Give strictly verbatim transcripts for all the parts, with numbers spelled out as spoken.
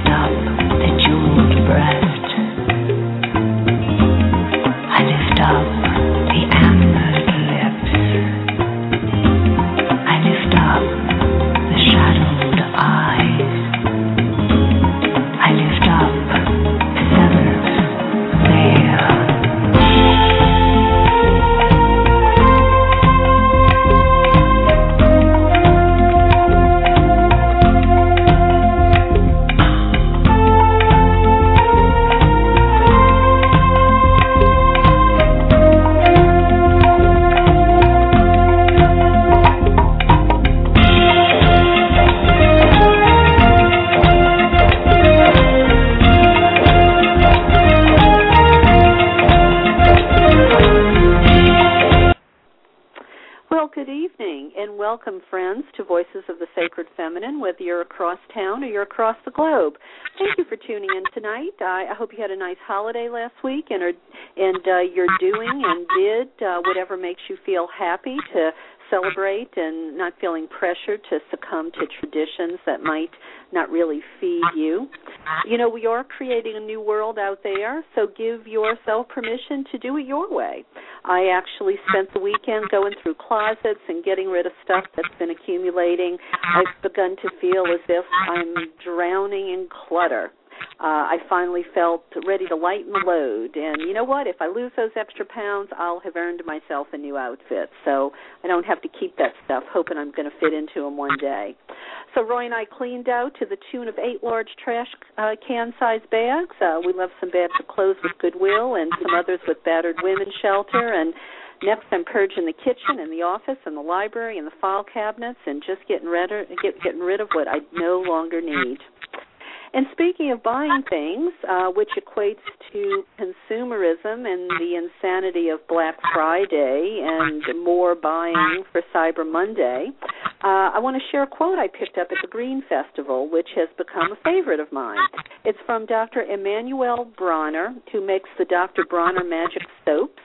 Welcome, friends, to Voices of the Sacred Feminine, whether you're across town or you're across the globe. Thank you for tuning in tonight. I, I hope you had a nice holiday last week and are, and uh, you're doing and did uh, whatever makes you feel happy to celebrate and not feeling pressured to succumb to traditions that might not really feed you. You know, we are creating a new world out there, so give yourself permission to do it your way. I actually spent the weekend going through closets and getting rid of stuff that's been accumulating. I've begun to feel as if I'm drowning in clutter. Uh, I finally felt ready to lighten the load. And you know what? If I lose those extra pounds, I'll have earned myself a new outfit. So I don't have to keep that stuff, hoping I'm going to fit into them one day. So Roy and I cleaned out to the tune of eight large trash uh, can-sized bags. Uh, we left some bags of clothes with Goodwill and some others with Battered Women's Shelter. And next I'm purging the kitchen and the office and the library and the file cabinets and just getting rid of, get, getting rid of what I no longer need. And speaking of buying things, uh, which equates to consumerism and the insanity of Black Friday and more buying for Cyber Monday, uh, I want to share a quote I picked up at the Green Festival, which has become a favorite of mine. It's from Doctor Emanuel Bronner, who makes the Doctor Bronner Magic Soaps.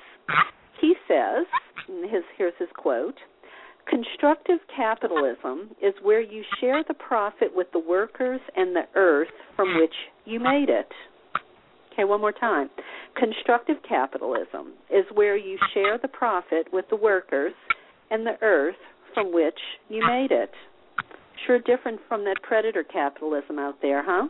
He says, his, here's his quote, "Constructive capitalism is where you share the profit with the workers and the earth from which you made it." Okay, one more time. Constructive capitalism is where you share the profit with the workers and the earth from which you made it. Sure different from that predator capitalism out there, huh?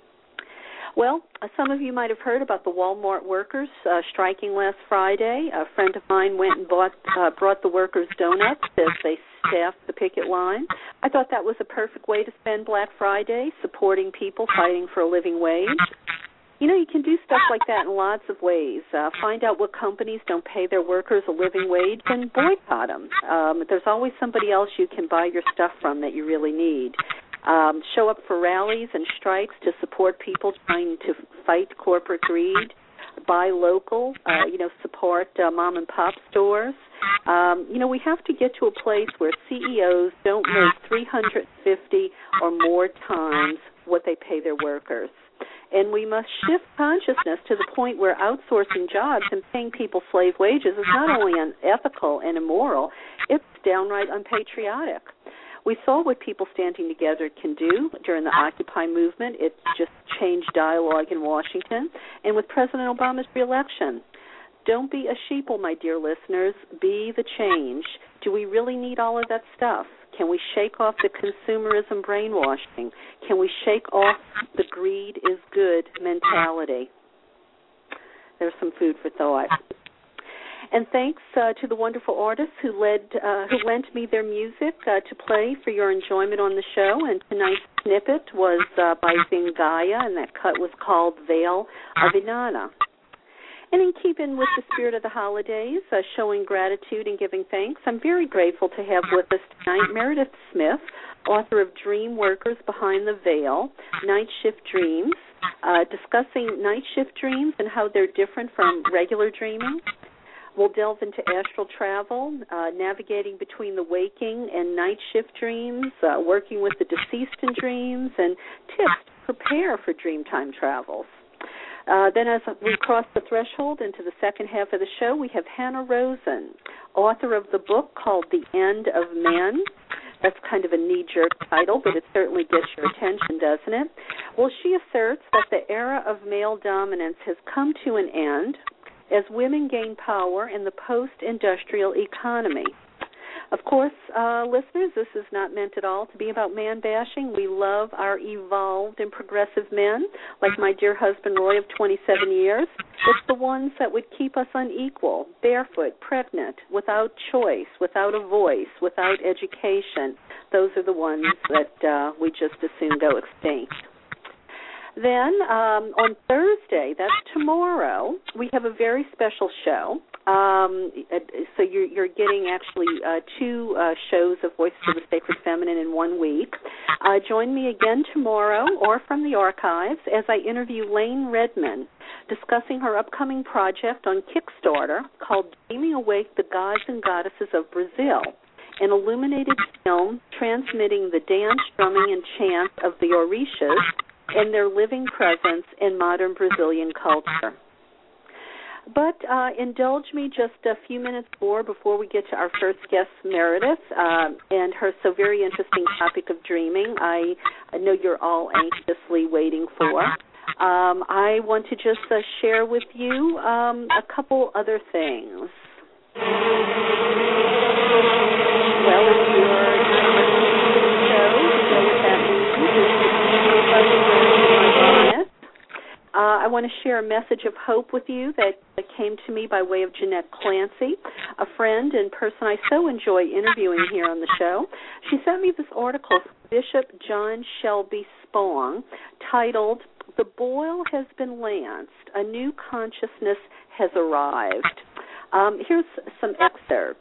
Well, uh, some of you might have heard about the Walmart workers uh, striking last Friday. A friend of mine went and bought, uh, brought the workers donuts as they staffed the picket line. I thought that was a perfect way to spend Black Friday, supporting people fighting for a living wage. You know, you can do stuff like that in lots of ways. Uh, find out what companies don't pay their workers a living wage and boycott them. Um, there's always somebody else you can buy your stuff from that you really need. Um, show up for rallies and strikes to support people trying to fight corporate greed. Buy local, uh, you know, support uh, mom and pop stores. Um, you know, we have to get to a place where C E Os don't make three hundred fifty or more times what they pay their workers. And we must shift consciousness to the point where outsourcing jobs and paying people slave wages is not only unethical and immoral, it's downright unpatriotic. We saw what people standing together can do during the Occupy movement. It just changed dialogue in Washington. And with President Obama's reelection, don't be a sheeple, my dear listeners. Be the change. Do we really need all of that stuff? Can we shake off the consumerism brainwashing? Can we shake off the greed is good mentality? There's some food for thought. And thanks uh, to the wonderful artists who led, uh, who lent me their music uh, to play for your enjoyment on the show. And tonight's snippet was uh, by Zingaya, and that cut was called Veil of Inanna. And in keeping with the spirit of the holidays, uh, showing gratitude and giving thanks, I'm very grateful to have with us tonight Meredith Smith, author of Dream Workers Behind the Veil, Night Shift Dreams, uh, discussing night shift dreams and how they're different from regular dreaming. We'll delve into astral travel, uh, navigating between the waking and night shift dreams, uh, working with the deceased in dreams, and tips to prepare for dreamtime travels. Uh, then as we cross the threshold into the second half of the show, we have Hannah Rosen, author of the book called The End of Men. That's kind of a knee-jerk title, but it certainly gets your attention, doesn't it? Well, she asserts that the era of male dominance has come to an end as women gain power in the post-industrial economy. Of course, uh, listeners, this is not meant at all to be about man-bashing. We love our evolved and progressive men, like my dear husband Roy of twenty-seven years. It's the ones that would keep us unequal, barefoot, pregnant, without choice, without a voice, without education. Those are the ones that uh, we just as soon go extinct. Then um, on Thursday, that's tomorrow, we have a very special show. Um, so you're, you're getting actually uh, two uh, shows of Voices of the Sacred Feminine in one week. Uh, join me again tomorrow or from the archives as I interview Lane Redman, discussing her upcoming project on Kickstarter called Dreaming Awake the Gods and Goddesses of Brazil, an illuminated film transmitting the dance, drumming, and chant of the Orishas and their living presence in modern Brazilian culture. But uh, indulge me just a few minutes more before we get to our first guest, Meredith, uh, and her so very interesting topic of dreaming. I, I know you're all anxiously waiting for. Um, I want to just uh, share with you um, a couple other things. Well, if you're Uh, I want to share a message of hope with you that came to me by way of Jeanette Clancy, a friend and person I so enjoy interviewing here on the show. She sent me this article from Bishop John Shelby Spong titled, "The Boil Has Been Lanced, a New Consciousness Has Arrived." Um, here's some excerpts.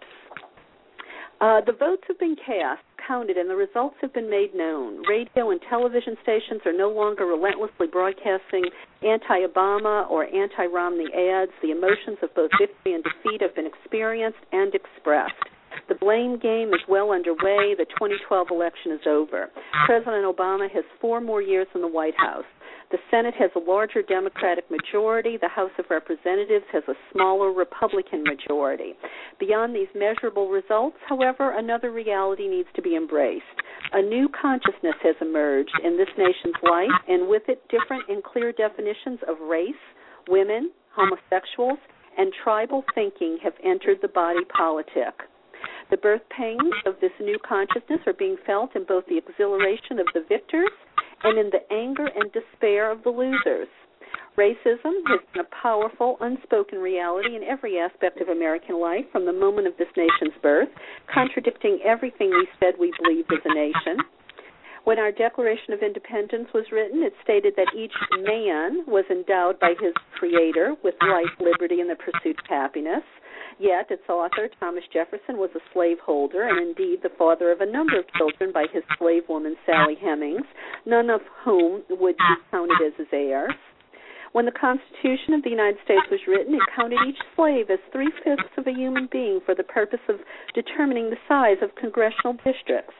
Uh, the votes have been cast, counted, and the results have been made known. Radio and television stations are no longer relentlessly broadcasting anti-Obama or anti-Romney ads. The emotions of both victory and defeat have been experienced and expressed. The blame game is well underway. The twenty twelve election is over. President Obama has four more years in the White House. The Senate has a larger Democratic majority. The House of Representatives has a smaller Republican majority. Beyond these measurable results, however, another reality needs to be embraced. A new consciousness has emerged in this nation's life, and with it, different and clear definitions of race, women, homosexuals, and tribal thinking have entered the body politic. The birth pains of this new consciousness are being felt in both the exhilaration of the victors and in the anger and despair of the losers. Racism has been a powerful, unspoken reality in every aspect of American life from the moment of this nation's birth, contradicting everything we said we believed as a nation. When our Declaration of Independence was written, it stated that each man was endowed by his Creator with life, liberty, and the pursuit of happiness. Yet its author, Thomas Jefferson, was a slaveholder and indeed the father of a number of children by his slave woman, Sally Hemings, none of whom would be counted as his heirs. When the Constitution of the United States was written, it counted each slave as three-fifths of a human being for the purpose of determining the size of congressional districts.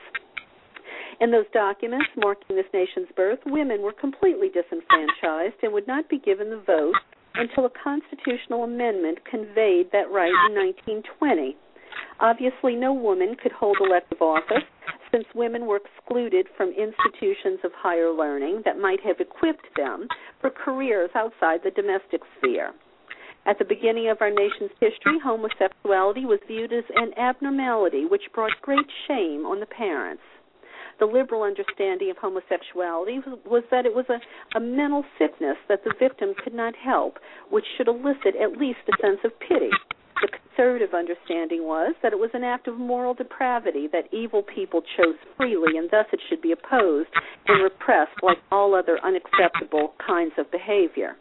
In those documents marking this nation's birth, women were completely disenfranchised and would not be given the vote until a constitutional amendment conveyed that right in nineteen twenty. Obviously, no woman could hold elective office since women were excluded from institutions of higher learning that might have equipped them for careers outside the domestic sphere. At the beginning of our nation's history, homosexuality was viewed as an abnormality which brought great shame on the parents. The liberal understanding of homosexuality was that it was a, a mental sickness that the victim could not help, which should elicit at least a sense of pity. The conservative understanding was that it was an act of moral depravity that evil people chose freely, and thus it should be opposed and repressed like all other unacceptable kinds of behavior.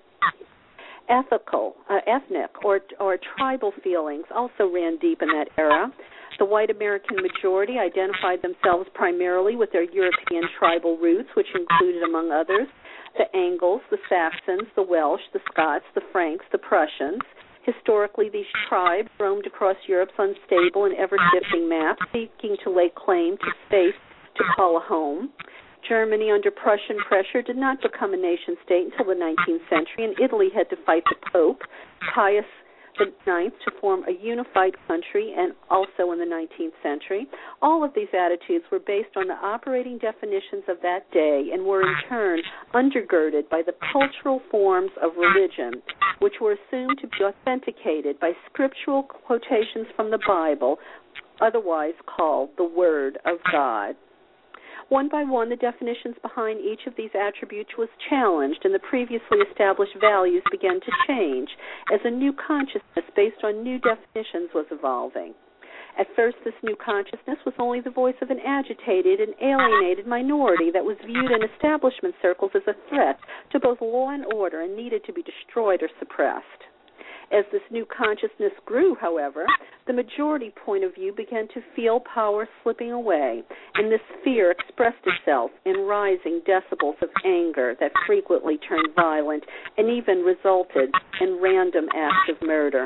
Ethical, uh, ethnic, or, or tribal feelings also ran deep in that era. The white American majority identified themselves primarily with their European tribal roots, which included, among others, the Angles, the Saxons, the Welsh, the Scots, the Franks, the Prussians. Historically, these tribes roamed across Europe's unstable and ever-shifting map, seeking to lay claim to space to call a home. Germany, under Prussian pressure, did not become a nation-state until the nineteenth century, and Italy had to fight the Pope, Pius the ninth to form a unified country, and also in the nineteenth century. All of these attitudes were based on the operating definitions of that day and were in turn undergirded by the cultural forms of religion, which were assumed to be authenticated by scriptural quotations from the Bible, otherwise called the Word of God. One by one, the definitions behind each of these attributes was challenged, and the previously established values began to change as a new consciousness based on new definitions was evolving. At first, this new consciousness was only the voice of an agitated and alienated minority that was viewed in establishment circles as a threat to both law and order and needed to be destroyed or suppressed. As this new consciousness grew, however, the majority point of view began to feel power slipping away, and this fear expressed itself in rising decibels of anger that frequently turned violent and even resulted in random acts of murder.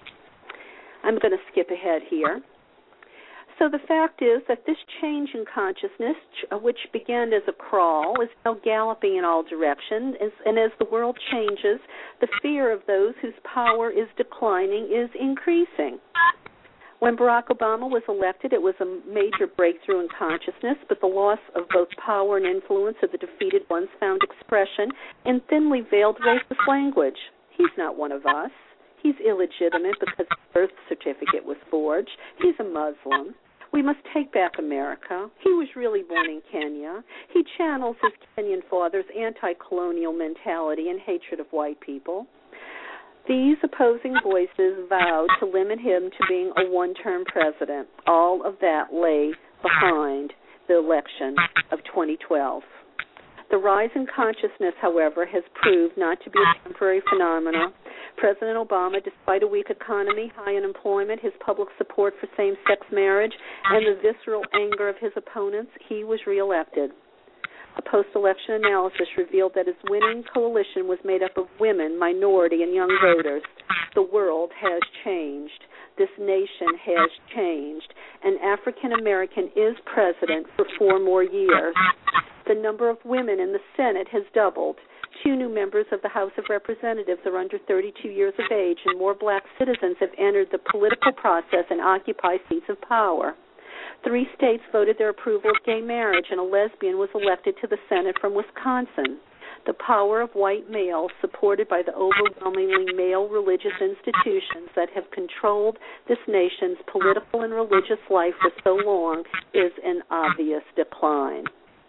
I'm going to skip ahead here. So the fact is that this change in consciousness, which began as a crawl, is now galloping in all directions, and as the world changes, the fear of those whose power is declining is increasing. When Barack Obama was elected, it was a major breakthrough in consciousness, but the loss of both power and influence of the defeated ones found expression in thinly veiled racist language. He's not one of us. He's illegitimate because his birth certificate was forged. He's a Muslim. We must take back America. He was really born in Kenya. He channels his Kenyan father's anti-colonial mentality and hatred of white people. These opposing voices vowed to limit him to being a one-term president. All of that lay behind the election of twenty twelve. The rise in consciousness, however, has proved not to be a temporary phenomenon. President Obama, despite a weak economy, high unemployment, his public support for same-sex marriage, and the visceral anger of his opponents, he was reelected. A post-election analysis revealed that his winning coalition was made up of women, minority, and young voters. The world has changed. This nation has changed. An African American is president for four more years. The number of women in the Senate has doubled. Two new members of the House of Representatives are under thirty-two years of age, and more black citizens have entered the political process and occupy seats of power. Three states voted their approval of gay marriage, and a lesbian was elected to the Senate from Wisconsin. The power of white males, supported by the overwhelmingly male religious institutions that have controlled this nation's political and religious life for so long, is in obvious decline.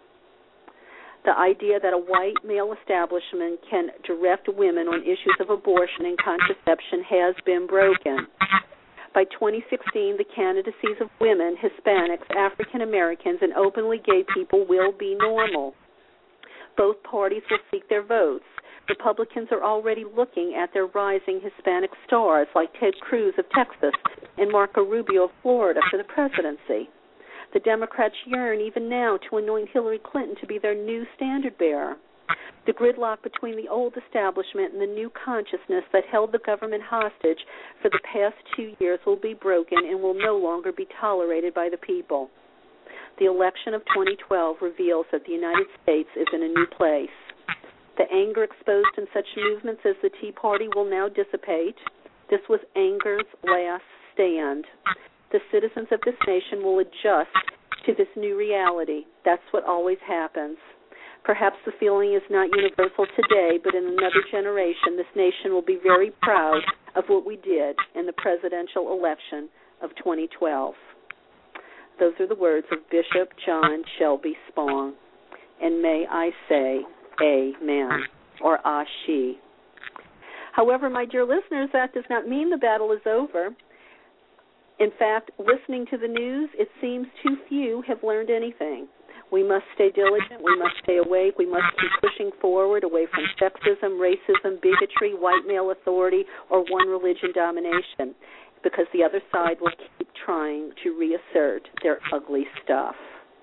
The idea that a white male establishment can direct women on issues of abortion and contraception has been broken. By twenty sixteen, the candidacies of women, Hispanics, African Americans, and openly gay people will be normal. Both parties will seek their votes. Republicans are already looking at their rising Hispanic stars like Ted Cruz of Texas and Marco Rubio of Florida for the presidency. The Democrats yearn even now to anoint Hillary Clinton to be their new standard bearer. The gridlock between the old establishment and the new consciousness that held the government hostage for the past two years will be broken and will no longer be tolerated by the people. The election of twenty twelve reveals that the United States is in a new place. The anger exposed in such movements as the Tea Party will now dissipate. This was anger's last stand. The citizens of this nation will adjust to this new reality. That's what always happens. Perhaps the feeling is not universal today, but in another generation, this nation will be very proud of what we did in the presidential election of twenty twelve. Those are the words of Bishop John Shelby Spong. And may I say, amen, or ashi. However, my dear listeners, that does not mean the battle is over. In fact, listening to the news, it seems too few have learned anything. We must stay diligent. We must stay awake. We must keep pushing forward away from sexism, racism, bigotry, white male authority, or one religion domination, because the other side will keep trying to reassert their ugly stuff.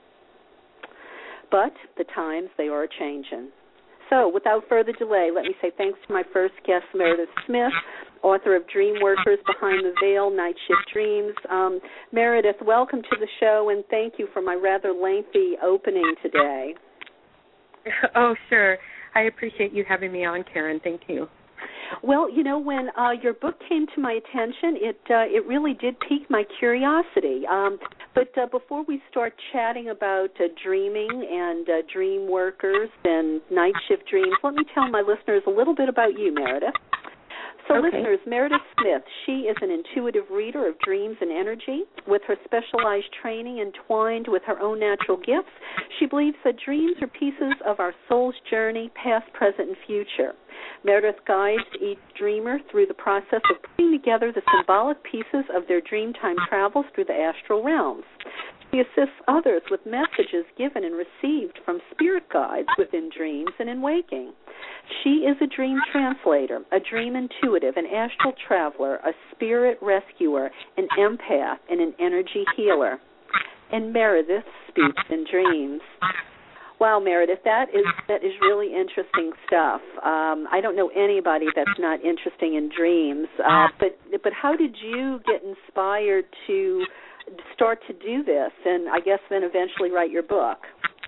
But the times, they are changing. So, without further delay, let me say thanks to my first guest, Meredith Smith, author of Dream Workers, Behind the Veil, Night Shift Dreams. Um, Meredith, welcome to the show, and thank you for my rather lengthy opening today. Oh, sure. I appreciate you having me on, Karen. Thank you. Well, you know, when uh, your book came to my attention, it uh, it really did pique my curiosity. Um, but uh, before we start chatting about uh, dreaming and uh, dream workers and night shift dreams, let me tell my listeners a little bit about you, Meredith. So okay. listeners, Meredith Smith, she is an intuitive reader of dreams and energy. With her specialized training entwined with her own natural gifts, she believes that dreams are pieces of our soul's journey, past, present, and future. Meredith guides each dreamer through the process of putting together the symbolic pieces of their dream time travels through the astral realms. She assists others with messages given and received from spirit guides within dreams and in waking. She is a dream translator, a dream intuitive, an astral traveler, a spirit rescuer, an empath, and an energy healer. And Meredith speaks in dreams. Wow, Meredith, that is that is really interesting stuff. Um, I don't know anybody that's not interested in dreams. Uh, but but how did you get inspired to start to do this, and I guess then eventually write your book?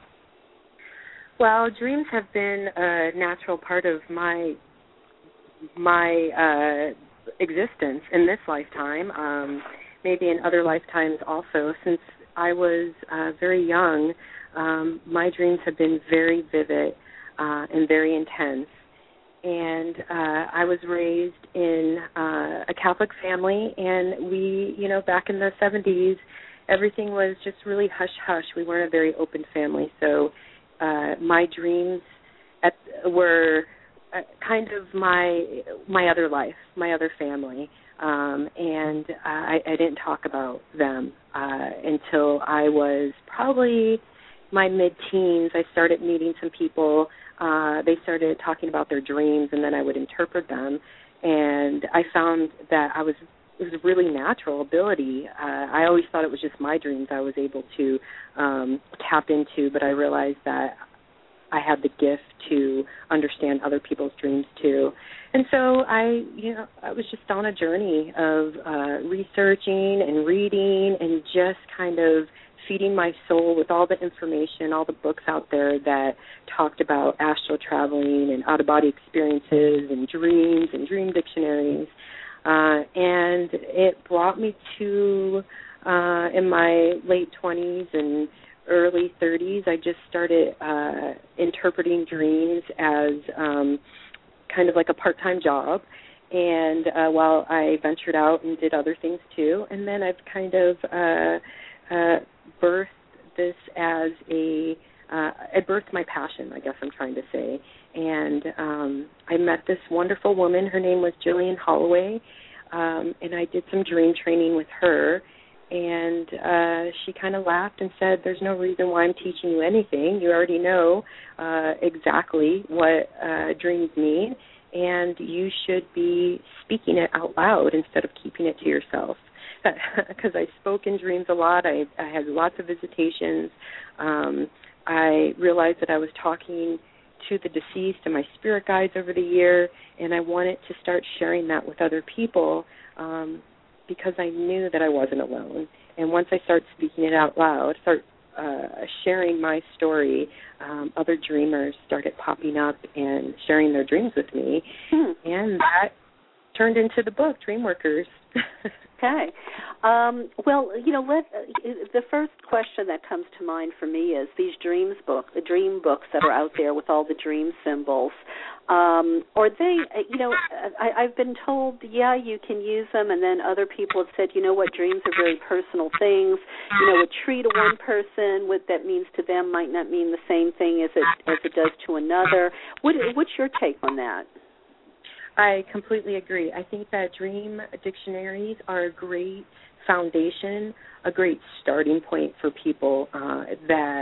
Well, dreams have been a natural part of my my uh, existence in this lifetime, um, maybe in other lifetimes also. Since I was uh, very young, um, my dreams have been very vivid uh, and very intense. And uh, I was raised in uh, a Catholic family, and we, you know, back in the seventies, everything was just really hush-hush. We weren't a very open family, so uh, my dreams at, were uh, kind of my my other life, my other family, um, and I, I didn't talk about them uh, until I was probably my mid-teens. I started meeting some people. Uh, they started talking about their dreams, and then I would interpret them. And I found that I was it was a really natural ability. Uh, I always thought it was just my dreams I was able to um, tap into, but I realized that I had the gift to understand other people's dreams too. And so I, you know, I was just on a journey of uh, researching and reading and just kind of feeding my soul with all the information, all the books out there that talked about astral traveling and out-of-body experiences and dreams and dream dictionaries. Uh, and it brought me to, uh, in my late twenties and early thirties, I just started uh, interpreting dreams as um, kind of like a part-time job. And uh, while I ventured out and did other things too, and then I've kind of uh, uh, birthed this as a, uh, I birthed my passion, I guess I'm trying to say. And um, I met this wonderful woman. Her name was Jillian Holloway, um, and I did some dream training with her. And uh, she kind of laughed and said, there's no reason why I'm teaching you anything. You already know uh, exactly what uh, dreams mean, and you should be speaking it out loud instead of keeping it to yourself. Because I spoke in dreams a lot. I, I had lots of visitations. Um, I realized that I was talking to the deceased and my spirit guides over the year, and I wanted to start sharing that with other people um, because I knew that I wasn't alone. And once I started speaking it out loud, start uh, sharing my story, um, other dreamers started popping up and sharing their dreams with me, hmm. and that turned into the book, Dreamworkers. Okay. Um, well, you know, let, uh, the first question that comes to mind for me is these dreams book, the dream books that are out there with all the dream symbols. Um, are they, you know, I, I've been told, yeah, you can use them, and then other people have said, you know what, dreams are very personal things. You know, a tree to one person, what that means to them might not mean the same thing as it as it does to another. What, what's your take on that? I completely agree. I think that dream dictionaries are a great foundation, a great starting point for people uh, that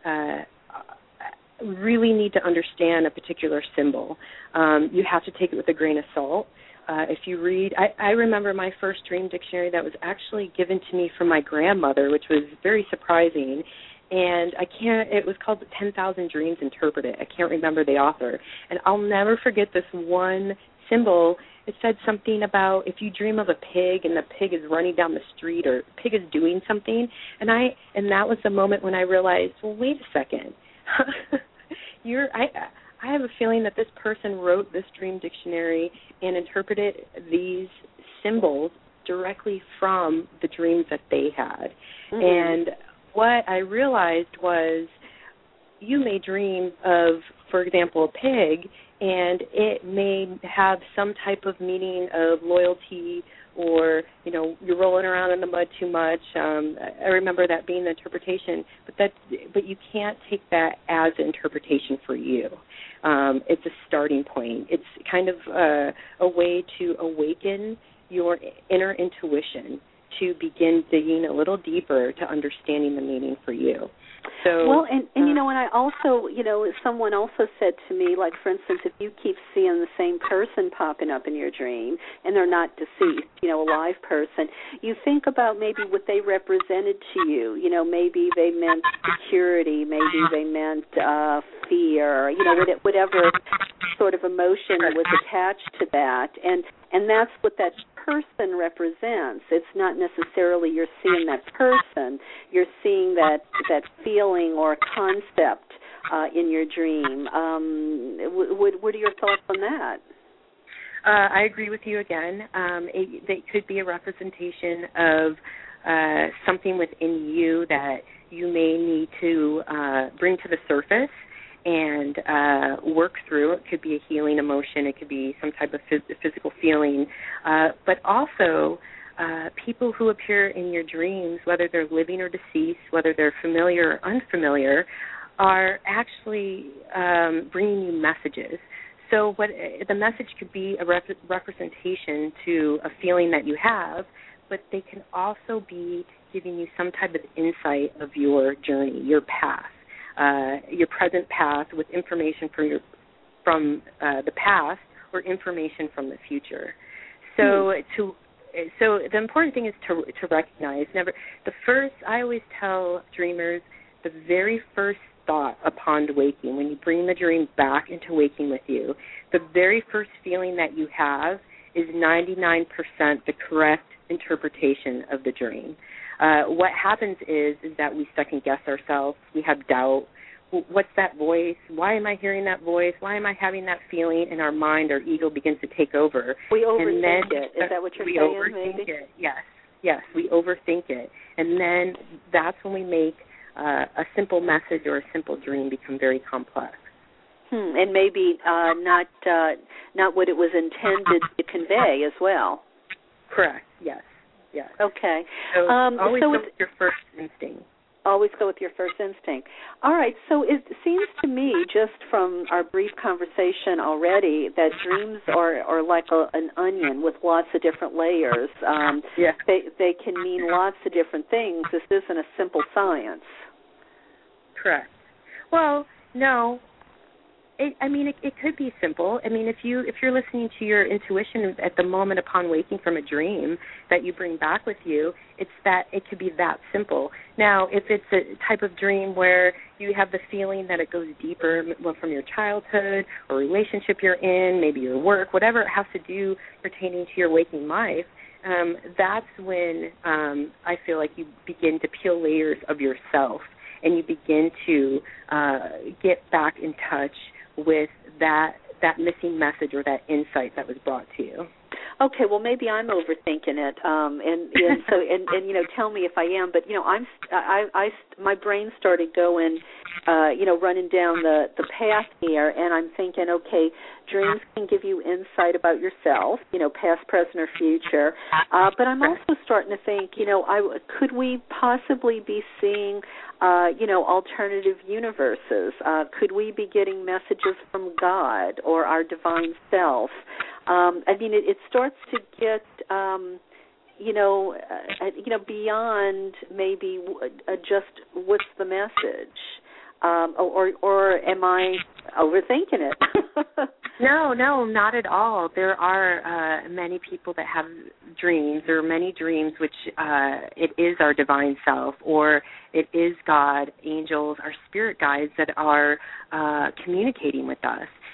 uh, really need to understand a particular symbol. Um, you have to take it with a grain of salt. Uh, if you read, I, I remember my first dream dictionary that was actually given to me from my grandmother, which was very surprising. And I can't, it was called ten thousand Dreams Interpreted. I can't remember the author. And I'll never forget this one symbol. It said something about if you dream of a pig and the pig is running down the street or the pig is doing something. And I, and that was the moment when I realized, well, wait a second. You're, I, I have a feeling that this person wrote this dream dictionary and interpreted these symbols directly from the dreams that they had. Mm-hmm. And what I realized was you may dream of, for example, a pig, and it may have some type of meaning of loyalty, or, you know, you're rolling around in the mud too much. Um, I remember that being the interpretation, but that, but you can't take that as an interpretation for you. Um, it's a starting point. It's kind of a, a way to awaken your inner intuition to begin digging a little deeper to understanding the meaning for you. So, well, and, and you know, and I also, you know, someone also said to me, like, for instance, if you keep seeing the same person popping up in your dream and they're not deceased, you know, a live person, you think about maybe what they represented to you. You know, maybe they meant security, maybe they meant uh, fear, you know, whatever sort of emotion was attached to that. And and that's what that person represents. It's not necessarily you're seeing that person. You're seeing that that feeling or concept uh, in your dream. Um, what, what are your thoughts on that? Uh, I agree with you again. Um, it, it could be a representation of uh, something within you that you may need to uh, bring to the surface and uh, work through. It could be a healing emotion. It could be some type of phys- physical feeling. Uh, but also, uh, people who appear in your dreams, whether they're living or deceased, whether they're familiar or unfamiliar, are actually um, bringing you messages. So what the message could be a rep- representation to a feeling that you have, but they can also be giving you some type of insight of your journey, your path. Uh, your present path with information from your from uh, the past or information from the future. So mm. to so the important thing is to to recognize never the first. I always tell dreamers the very first thought upon waking, when you bring the dream back into waking with you, the very first feeling that you have is ninety-nine percent the correct interpretation of the dream. Uh, what happens is is that we second guess ourselves. We have doubt. What's that voice? Why am I hearing that voice? Why am I having that feeling? In our mind, our ego begins to take over. We overthink and then it. Is that what you're we saying? We overthink maybe? it. Yes, yes. We overthink it, and then that's when we make uh, a simple message or a simple dream become very complex. Hmm. And maybe uh, not uh, not what it was intended to convey as well. Correct. Yes. Yes. Okay. So um, always so go with your first instinct. Always go with your first instinct. All right. So it seems to me, just from our brief conversation already, that dreams are, are like a, an onion with lots of different layers. Um, yeah. They they can mean lots of different things. This isn't a simple science. Correct. Well, no. It, I mean, it, it could be simple. I mean, if you if you're listening to your intuition at the moment upon waking from a dream that you bring back with you, it's that it could be that simple. Now, if it's a type of dream where you have the feeling that it goes deeper from your childhood or relationship you're in, maybe your work, whatever it has to do pertaining to your waking life, um, that's when um, I feel like you begin to peel layers of yourself and you begin to uh, get back in touch with that that missing message or that insight that was brought to you. Okay, well maybe I'm overthinking it, um, and, and so and, and you know, tell me if I am. But you know, I'm I, I my brain started going, uh, you know, running down the the path here, and I'm thinking, okay, dreams can give you insight about yourself, you know, past, present, or future. Uh, but I'm also starting to think, you know, I could we possibly be seeing, uh, you know, alternative universes? Uh, could we be getting messages from God or our divine self? Um, I mean, it, it starts to get, um, you know, uh, you know, beyond maybe uh, just what's the message, um, or or am I overthinking it? No, no, not at all. There are uh, many people that have dreams. There are many dreams which uh, it is our divine self, or it is God, angels, our spirit guides that are uh, communicating with us.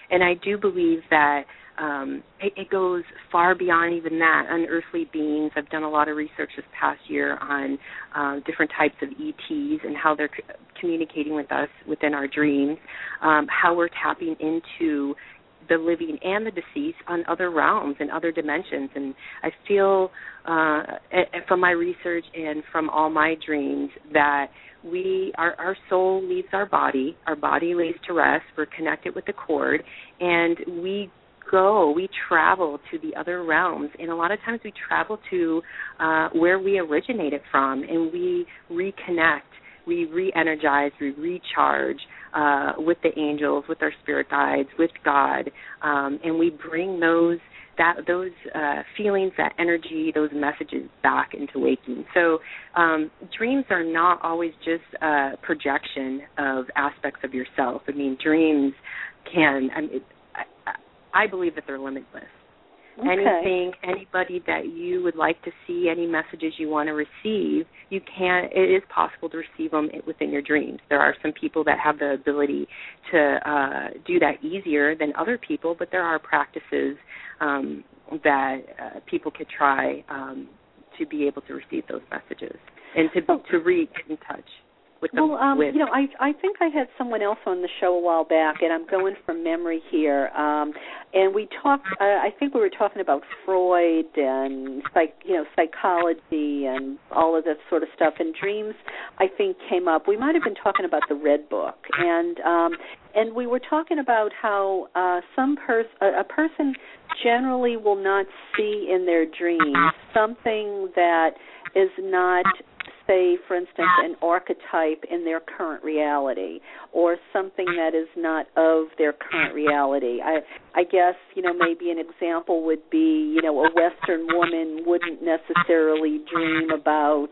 and I do believe that um, it, it goes far beyond even that. Unearthly beings. I've done a lot of research this past year on uh, different types of E Ts and how they're c- communicating with us within our dreams, um, how we're tapping into the living and the deceased on other realms and other dimensions. And I feel uh, from my research and from all my dreams that we, our, our soul leaves our body, our body lays to rest, we're connected with the cord, and we go, we travel to the other realms, and a lot of times we travel to uh, where we originated from, and we reconnect, we re-energize, we recharge uh, with the angels, with our spirit guides, with God, um, and we bring those that those uh, feelings, that energy, those messages back into waking. So um, dreams are not always just a projection of aspects of yourself. I mean, dreams can, I mean, I, I believe that they're limitless. Okay. Anything, anybody that you would like to see, any messages you want to receive, you can. It is possible to receive them within your dreams. There are some people that have the ability to uh, do that easier than other people, but there are practices um, that uh, people could try um, to be able to receive those messages and to oh. to re get in touch with them. Well, um, with. you know, I I think I had someone else on the show a while back, and I'm going from memory here. Um, and we talked. Uh, I think we were talking about Freud and psych, you know, psychology and all of this sort of stuff. And dreams, I think, came up. We might have been talking about the Red Book, and um, and we were talking about how uh, some pers- a, a person generally will not see in their dreams something that is not, say, for instance, an archetype in their current reality, or something that is not of their current reality. I, I guess, you know, maybe an example would be, you know, a Western woman wouldn't necessarily dream about,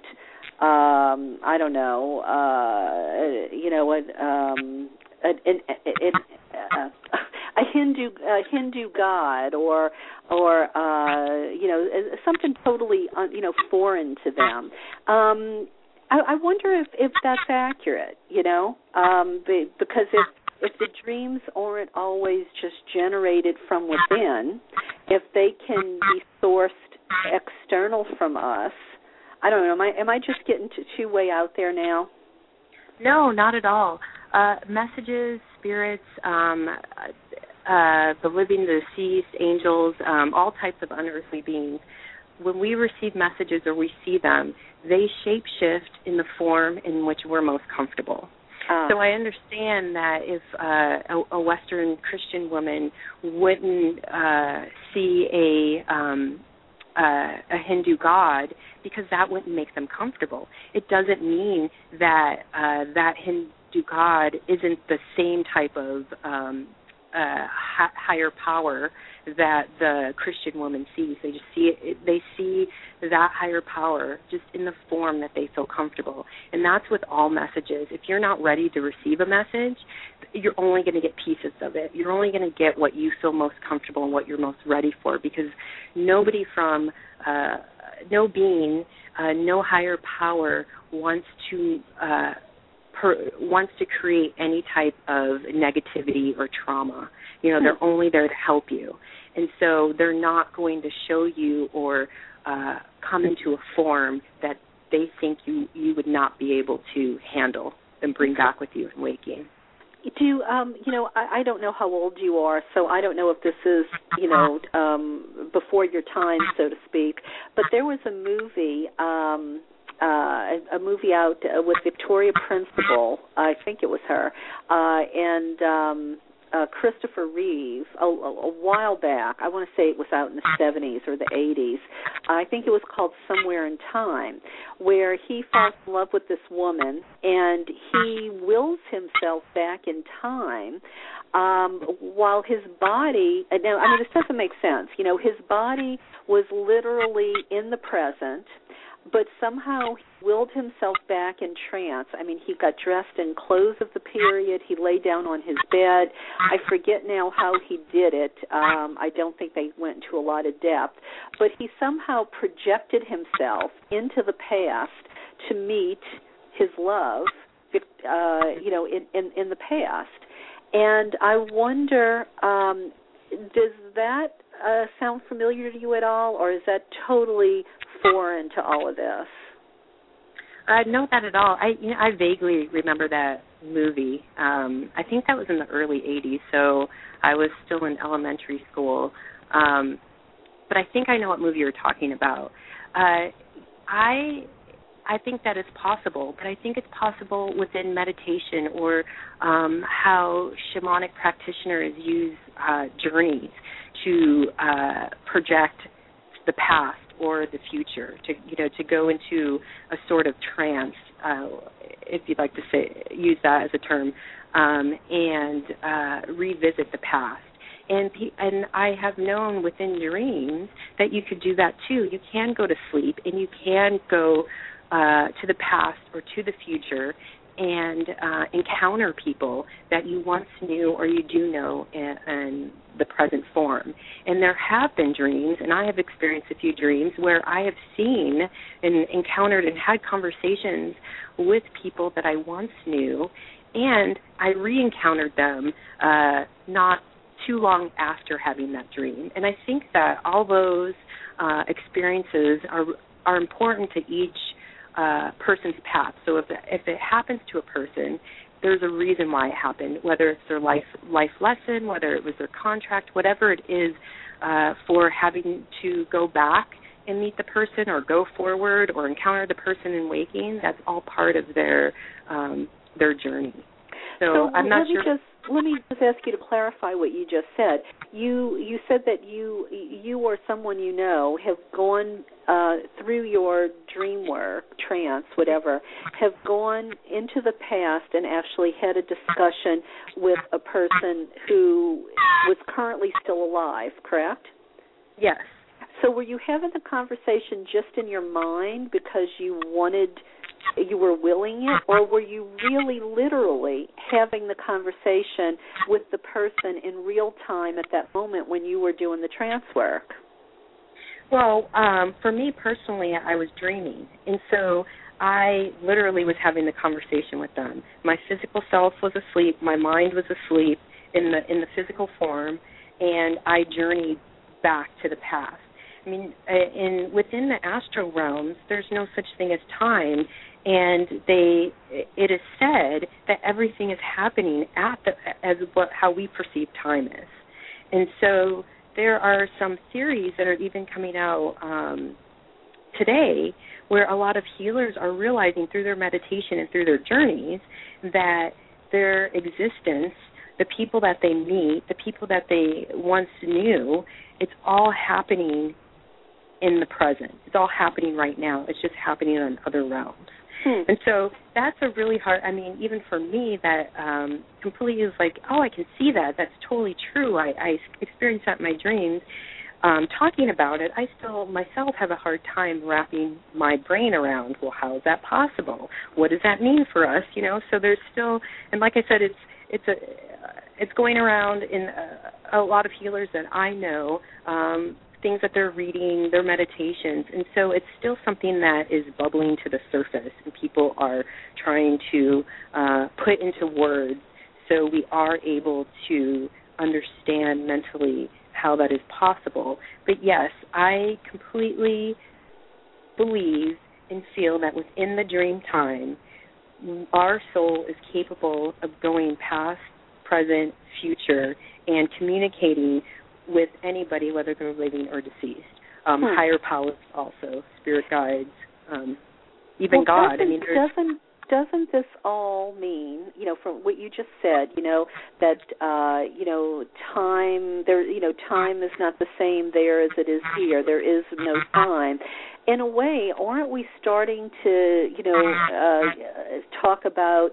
um, I don't know, uh, you know, an, um, an, an, an, uh, a Hindu a Hindu god, or or uh, you know, something totally uh, you know foreign to them. Um, I, I wonder if, if that's accurate. You know, um, because if if the dreams aren't always just generated from within, if they can be sourced external from us, I don't know. Am I am I just getting too, too way out there now? No, not at all. Uh, messages, spirits, um, uh, the living, the deceased, angels, um, all types of unearthly beings. When we receive messages or we see them, they shape-shift in the form in which we're most comfortable. Uh. So I understand that if uh, a, a Western Christian woman wouldn't uh, see a um, uh, a Hindu god, because that wouldn't make them comfortable. It doesn't mean that uh, that Hindu god isn't the same type of um, uh, hi- higher power that the Christian woman sees. They just see it, they see that higher power just in the form that they feel comfortable. And that's with all messages. If you're not ready to receive a message, you're only going to get pieces of it. You're only going to get what you feel most comfortable and what you're most ready for, because nobody from, uh, no being, uh, no higher power wants to uh, per, wants to create any type of negativity or trauma. You know, they're only there to help you. And so they're not going to show you or uh, come into a form that they think you, you would not be able to handle and bring back with you in waking. Do um, you know? I, I don't know how old you are, so I don't know if this is, you know, um, before your time, so to speak. But there was a movie, um, uh, a, a movie out uh, with Victoria Principal. I think it was her, uh, and um, uh, Christopher Reeve a, a, a while back. I want to say it was out in the seventies or the eighties. I think it was called Somewhere in Time, where he falls in love with this woman and he wills himself back in time, um, while his body, now, I mean, this doesn't make sense. You know, his body was literally in the present, but somehow he willed himself back in trance. I mean, he got dressed in clothes of the period. He lay down on his bed. I forget now how he did it. Um, I don't think they went into a lot of depth. But he somehow projected himself into the past to meet his love, uh, you know, in, in, in the past. And I wonder, um, does that uh, sound familiar to you at all, or is that totally foreign to all of this? Uh, no, not at all. I you know, I vaguely remember that movie. Um, I think that was in the early eighties, so I was still in elementary school. Um, but I think I know what movie you're talking about. Uh, I I think that is possible, but I think it's possible within meditation or um, how shamanic practitioners use uh, journeys to uh, project the past or the future, to you know, to go into a sort of trance, uh, if you'd like to say use that as a term, um, and uh, revisit the past. And and I have known within dreams that you could do that too. You can go to sleep and you can go uh, to the past or to the future and uh, encounter people that you once knew or you do know in, in the present form. And there have been dreams, and I have experienced a few dreams where I have seen and encountered and had conversations with people that I once knew, and I re-encountered them uh, not too long after having that dream. And I think that all those uh, experiences are are important to each uh, person's path. So if if it happens to a person, there's a reason why it happened, whether it's their life life lesson, whether it was their contract, whatever it is, uh, for having to go back and meet the person or go forward or encounter the person in waking. That's all part of their um, their journey. So, so I'm not let sure. Me just, let me just ask you to clarify what you just said. You you said that you you or someone you know have gone uh, through your dream work, trance, whatever, have gone into the past and actually had a discussion with a person who was currently still alive, correct? Yes. So were you having the conversation just in your mind because you wanted, you were willing it, or were you really literally having the conversation with the person in real time at that moment when you were doing the trance work? Well, um, for me personally, I was dreaming, and so I literally was having the conversation with them. My physical self was asleep, my mind was asleep in the in the physical form, and I journeyed back to the past. I mean, in within the astral realms, there's no such thing as time, and they it is said that everything is happening at the as what how we perceive time is, and so there are some theories that are even coming out um, today where a lot of healers are realizing through their meditation and through their journeys that their existence, the people that they meet, the people that they once knew, it's all happening in the present. It's all happening right now. It's just happening in other realms. Hmm. And so that's a really hard, I mean, even for me, that um, completely is like, oh, I can see that. That's totally true. I, I experienced that in my dreams. Um, talking about it, I still myself have a hard time wrapping my brain around, well, how is that possible? What does that mean for us? You know, so there's still, and like I said, it's it's a it's going around in a, a lot of healers that I know, um, things that they're reading, their meditations, and so it's still something that is bubbling to the surface, and people are trying to uh, put into words so we are able to understand mentally how that is possible. But yes, I completely believe and feel that within the dream time, our soul is capable of going past, present, future, and communicating with anybody, whether they're living or deceased. Um, hmm. Higher powers also, spirit guides, um, even well, God. Doesn't, I mean, doesn't doesn't this all mean, you know, from what you just said, you know, that uh, you know, time there, you know, time is not the same there as it is here. There is no time. In a way, aren't we starting to, you know, uh, talk about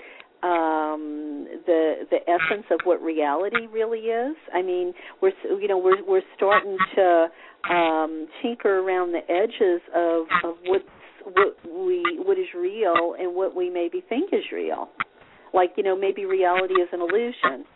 Um, the the essence of what reality really is? I mean, we're you know we're we're starting to um, tinker around the edges of, of what's what we what is real and what we maybe think is real. Like, you know, maybe reality is an illusion.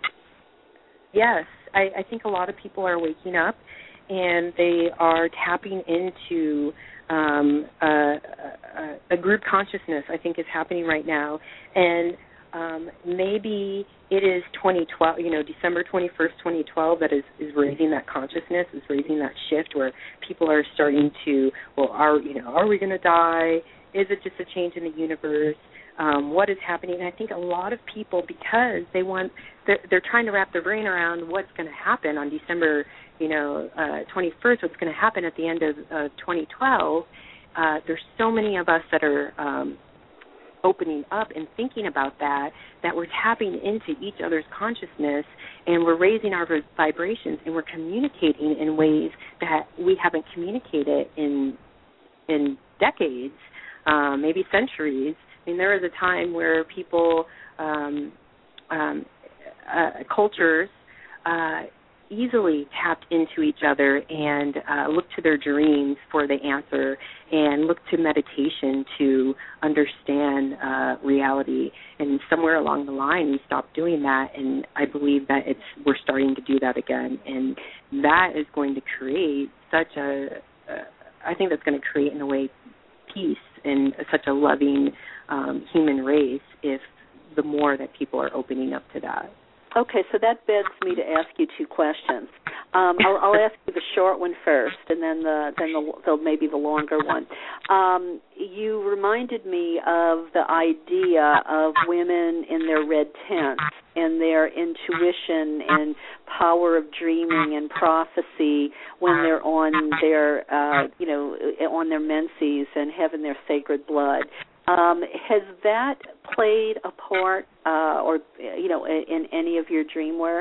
Yes, I, I think a lot of people are waking up and they are tapping into um, a, a, a group consciousness. I think is happening right now, and um, maybe it is twenty twelve, you know, December twenty-first, twenty twelve, that is, is raising that consciousness, is raising that shift where people are starting to, well, are, you know, are we going to die? Is it just a change in the universe? Um, what is happening? And I think a lot of people, because they want, they're, they're trying to wrap their brain around what's going to happen on December, you know, uh, twenty-first, what's going to happen at the end of uh, twenty twelve. Uh, there's so many of us that are um, opening up and thinking about that, that we're tapping into each other's consciousness, and we're raising our vibrations, and we're communicating in ways that we haven't communicated in in decades, um, maybe centuries. I mean, there was a time where people, um, um, uh, cultures, uh, easily tapped into each other and uh, looked to their dreams for the answer, and looked to meditation to understand uh, reality. And somewhere along the line, we stopped doing that, and I believe that it's we're starting to do that again. And that is going to create such a, uh, I think that's going to create, in a way, peace and such a loving um, human race if the more that people are opening up to that. Okay, so that begs me to ask you two questions. Um, I'll, I'll ask you the short one first, and then the then the, the maybe the longer one. Um, you reminded me of the idea of women in their red tents and their intuition and power of dreaming and prophecy when they're on their uh, you know on their menses and having their sacred blood. Um, has that played a part, uh, or you know, in, in any of your dream work?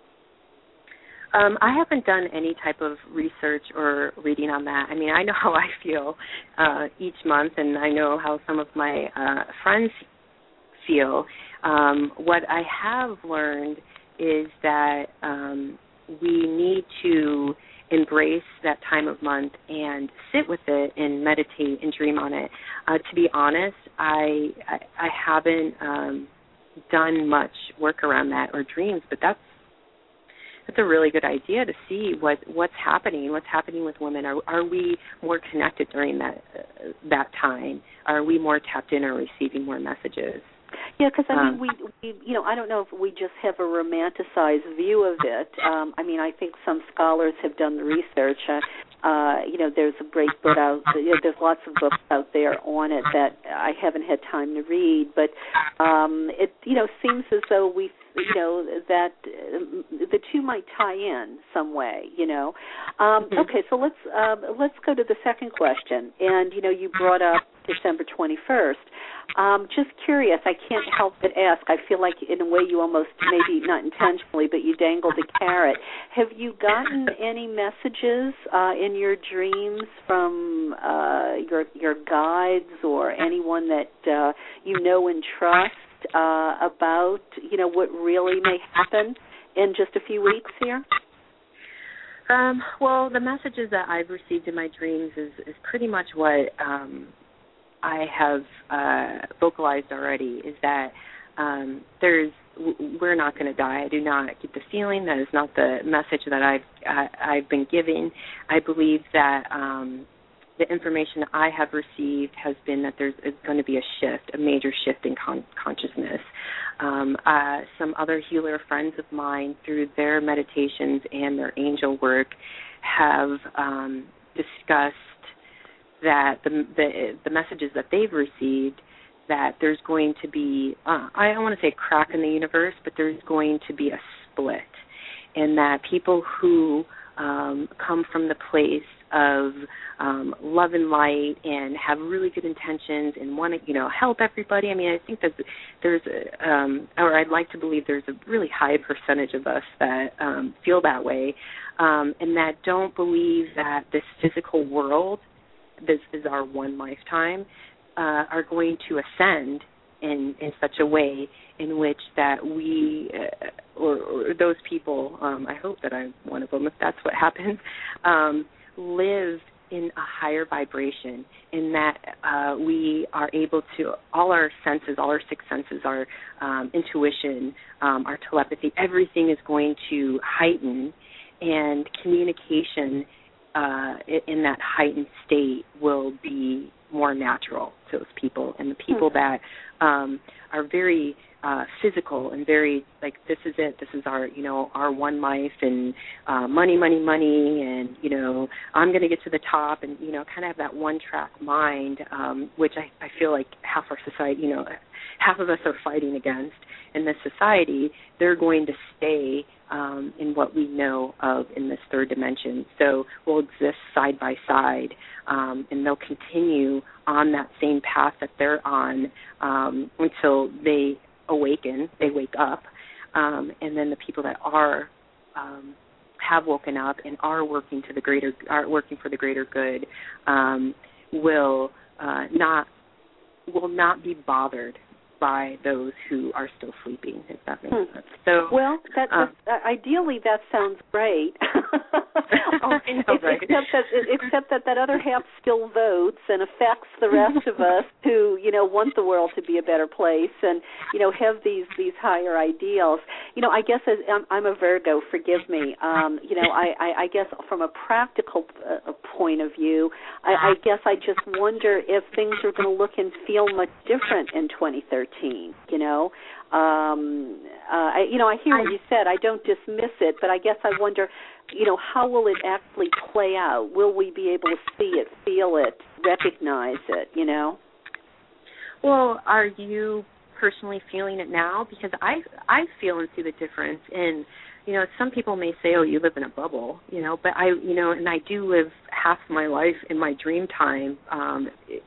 Um, I haven't done any type of research or reading on that. I mean, I know how I feel uh, each month, and I know how some of my uh, friends feel. Um, what I have learned is that um, we need to embrace that time of month and sit with it and meditate and dream on it. Uh, to be honest, I I, I haven't um, done much work around that or dreams, but that's that's a really good idea to see what, what's happening, what's happening with women. Are are we more connected during that uh, that time? Are we more tapped in or receiving more messages? Yeah, because I mean, um, we, we, you know, I don't know if we just have a romanticized view of it. Um, I mean, I think some scholars have done the research. Uh, uh, you know, there's a great book out. You know, there's lots of books out there on it that I haven't had time to read, but um, it, you know, seems as though we, you know, that uh, the two might tie in some way. You know. Um, mm-hmm. Okay, so let's uh, let's go to the second question. And you know, you brought up December twenty-first. Um, just curious, I can't help but ask. I feel like in a way you almost, maybe not intentionally, but you dangled a carrot. Have you gotten any messages uh, in your dreams from uh, your your guides or anyone that uh, you know and trust uh, about, you know, what really may happen in just a few weeks here? Um, well, the messages that I've received in my dreams is, is pretty much what um, I have uh, vocalized already, is that um, there's we're not going to die. I do not get the feeling. That is not the message that I've I, I've been giving. I believe that um, the information that I have received has been that there's going to be a shift, a major shift in con- consciousness. Um, uh, some other healer friends of mine, through their meditations and their angel work, have um, discussed that the, the the messages that they've received, that there's going to be, uh, I don't want to say a crack in the universe, but there's going to be a split, and that people who um, come from the place of um, love and light and have really good intentions and want to, you know, help everybody. I mean, I think that there's, a, um, or I'd like to believe there's a really high percentage of us that um, feel that way, um, and that don't believe that this physical world, this is our one lifetime, uh, are going to ascend in, in such a way in which that we, uh, or, or those people, um, I hope that I'm one of them, if that's what happens, um, live in a higher vibration, in that uh, we are able to, all our senses, all our six senses, our um, intuition, um, our telepathy, everything is going to heighten, and communication Uh, in that heightened state will be more natural to those people, and the people mm-hmm. that um, are very uh, physical and very like, this is it, this is our, you know, our one life, and uh, money, money, money, and, you know, I'm going to get to the top, and, you know, kind of have that one-track mind, um, which I, I feel like half our society, you know, half of us are fighting against in this society. They're going to stay um, in what we know of in this third dimension. So we'll exist side by side, um, and they'll continue on that same path that they're on um, until they awaken, they wake up, um, and then the people that are um, have woken up and are working to the greater, are working for the greater good, um, will uh, not will not be bothered by those who are still sleeping, if that makes hmm. sense. So, well, that, um, uh, ideally that sounds great. oh, I know, right? Except that, except that that other half still votes and affects the rest of us who, you know, want the world to be a better place and, you know, have these, these higher ideals. You know, I guess as, I'm, I'm a Virgo, forgive me. Um, you know, I, I, I guess from a practical uh, point of view, I, I guess I just wonder if things are going to look and feel much different in twenty thirteen. You know, um, uh, I, you know, I hear what you said. I don't dismiss it, but I guess I wonder, you know, how will it actually play out? Will we be able to see it, feel it, recognize it? You know. Well, are you personally feeling it now? Because I, I feel and see the difference in, you know, some people may say, oh, you live in a bubble, you know, but I, you know, and I do live half my life in my dream time. Um, it,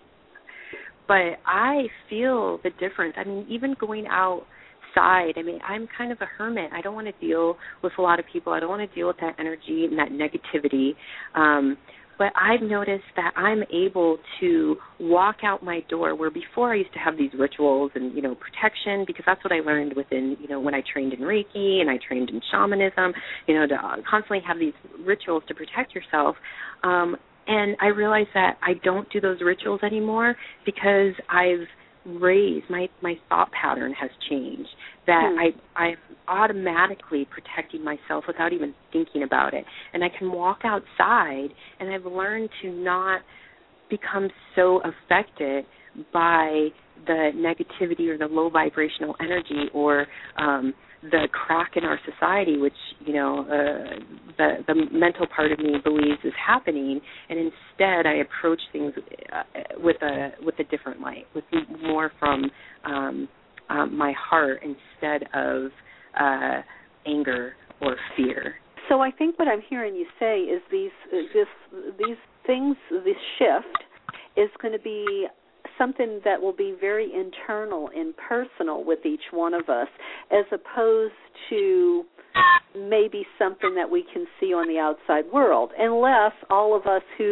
But I feel the difference. I mean, even going outside, I mean, I'm kind of a hermit. I don't want to deal with a lot of people. I don't want to deal with that energy and that negativity. Um, but I've noticed that I'm able to walk out my door where before I used to have these rituals and, you know, protection, because that's what I learned within, you know, when I trained in Reiki and I trained in shamanism, you know, to constantly have these rituals to protect yourself. Um And I realize that I don't do those rituals anymore because I've raised, my, my thought pattern has changed, that hmm. I, I'm automatically protecting myself without even thinking about it. And I can walk outside, and I've learned to not become so affected by the negativity or the low vibrational energy or um, the crack in our society, which, you know, uh, the the mental part of me believes is happening, and instead I approach things uh, with a with a different light, with more from um, um, my heart instead of uh, anger or fear. So I think what I'm hearing you say is these this these things, this shift is going to be something that will be very internal and personal with each one of us, as opposed to maybe something that we can see on the outside world, unless all of us who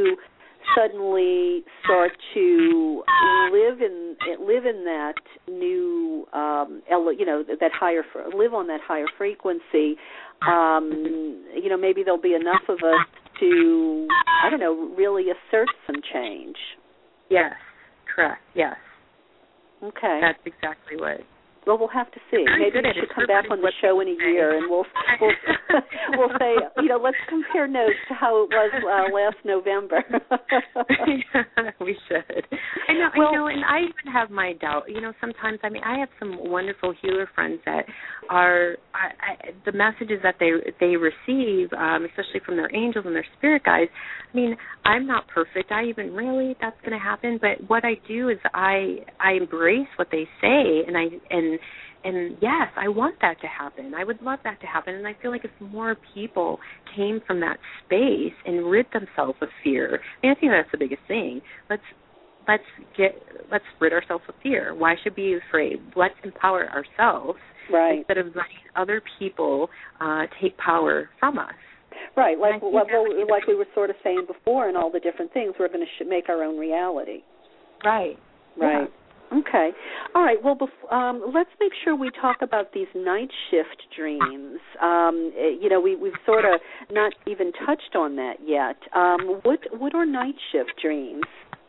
suddenly start to live in live in that new, um, you know, that higher, live on that higher frequency. Um, you know, maybe there'll be enough of us to, I don't know, really assert some change. Yes. Correct, yes. Okay. That's exactly what. Well, we'll have to see. Maybe you should come back on the show in a year, and we'll we'll we'll say, you know, let's compare notes to how it was uh, last November. We should. I know, well, I know, and I even have my doubt. You know, sometimes, I mean, I have some wonderful healer friends that are I, I, the messages that they they receive, um, especially from their angels and their spirit guides. I mean, I'm not perfect. I even really that's going to happen. But what I do is I I embrace what they say, and I and And yes, I want that to happen. I would love that to happen. And I feel like if more people came from that space and rid themselves of fear, I, mean, I think that's the biggest thing. Let's let's get let's rid ourselves of fear. Why should we be afraid? Let's empower ourselves right. instead of letting other people uh, take power from us. Right, like well, like we were sort of saying before, and all the different things, we're going to sh- make our own reality. Right. Right. Yeah. Okay. All right. Well, bef- um, let's make sure we talk about these night shift dreams. Um, you know, we, we've sort of not even touched on that yet. Um, what what are night shift dreams?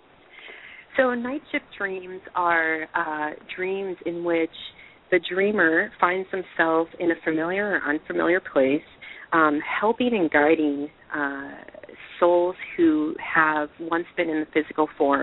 So night shift dreams are uh, dreams in which the dreamer finds themselves in a familiar or unfamiliar place, um, helping and guiding uh, souls who have once been in the physical form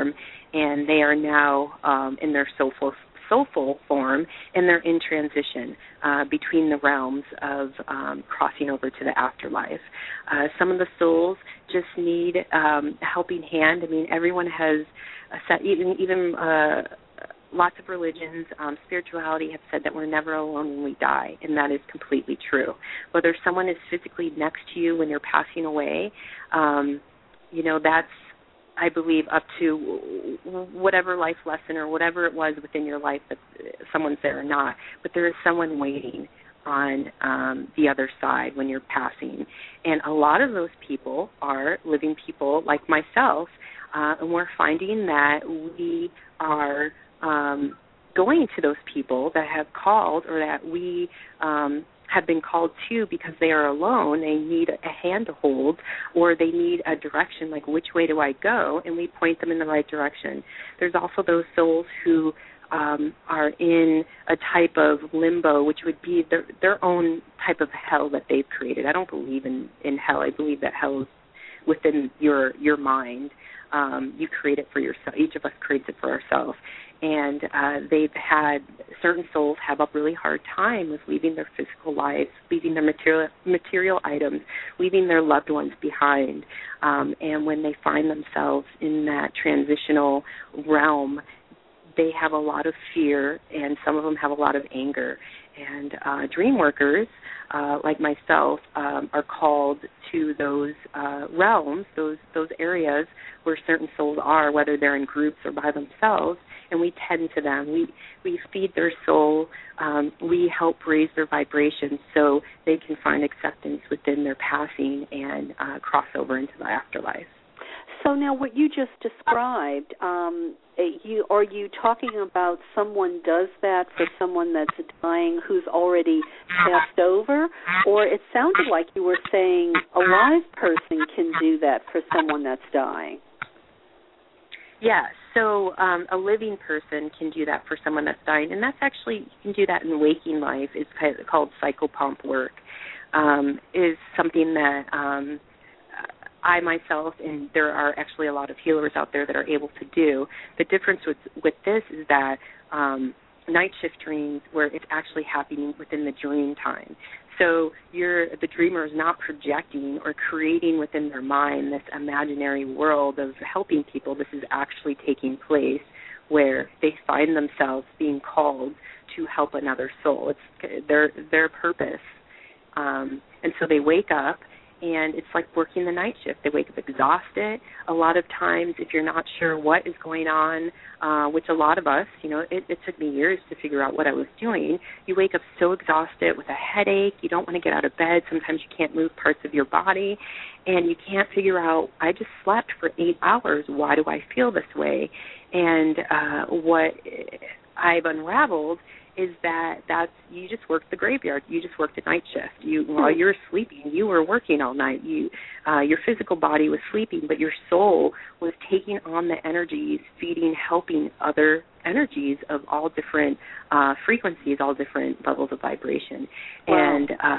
and they are now um, in their soulful soulful form, and they're in transition uh, between the realms of um, crossing over to the afterlife. Uh, some of the souls just need um, a helping hand. I mean, everyone has a set, even even uh, lots of religions, um, spirituality have said that we're never alone when we die, and that is completely true. Whether someone is physically next to you when you're passing away, um, you know, that's, I believe, up to whatever life lesson or whatever it was within your life that someone's there or not. But there is someone waiting on um, the other side when you're passing. And a lot of those people are living people like myself, uh, and we're finding that we are um, going to those people that have called or that we um, have been called to because they are alone, they need a hand to hold, or they need a direction, like which way do I go, and we point them in the right direction. There's also those souls who um, are in a type of limbo, which would be their, their own type of hell that they've created. I don't believe in, in hell. I believe that hell is within your your mind. Um, you create it for yourself. Each of us creates it for ourselves. And uh, they've had, certain souls have a really hard time with leaving their physical lives, leaving their material material items, leaving their loved ones behind. Um, and when they find themselves in that transitional realm, they have a lot of fear, and some of them have a lot of anger. And uh, dream workers, uh, like myself, um, are called to those uh, realms, those those areas where certain souls are, whether they're in groups or by themselves, and we tend to them. We we feed their soul. Um, we help raise their vibrations so they can find acceptance within their passing and uh, cross over into the afterlife. So now what you just described, um, you, are you talking about someone does that for someone that's dying who's already passed over? Or it sounded like you were saying a live person can do that for someone that's dying. Yeah, so um, a living person can do that for someone that's dying, and that's actually, you can do that in waking life. It's called psychopomp work. Um, is something that um, I myself, and there are actually a lot of healers out there that are able to do. The difference with, with this is that um, night shift dreams, where it's actually happening within the dream time. So you're, the dreamer is not projecting or creating within their mind this imaginary world of helping people. This is actually taking place where they find themselves being called to help another soul. It's their their purpose. Um, and so they wake up, and it's like working the night shift. They wake up exhausted. A lot of times, if you're not sure what is going on, uh, which a lot of us, you know, it, it took me years to figure out what I was doing. You wake up so exhausted with a headache. You don't want to get out of bed. Sometimes you can't move parts of your body, and you can't figure out, I just slept for eight hours. Why do I feel this way? And uh, what I've unraveled is that that's, you just worked the graveyard. You just worked a night shift. You, while you were sleeping, you were working all night. You, uh, your physical body was sleeping, but your soul was taking on the energies, feeding, helping other energies of all different uh, frequencies, all different levels of vibration. Wow. And uh,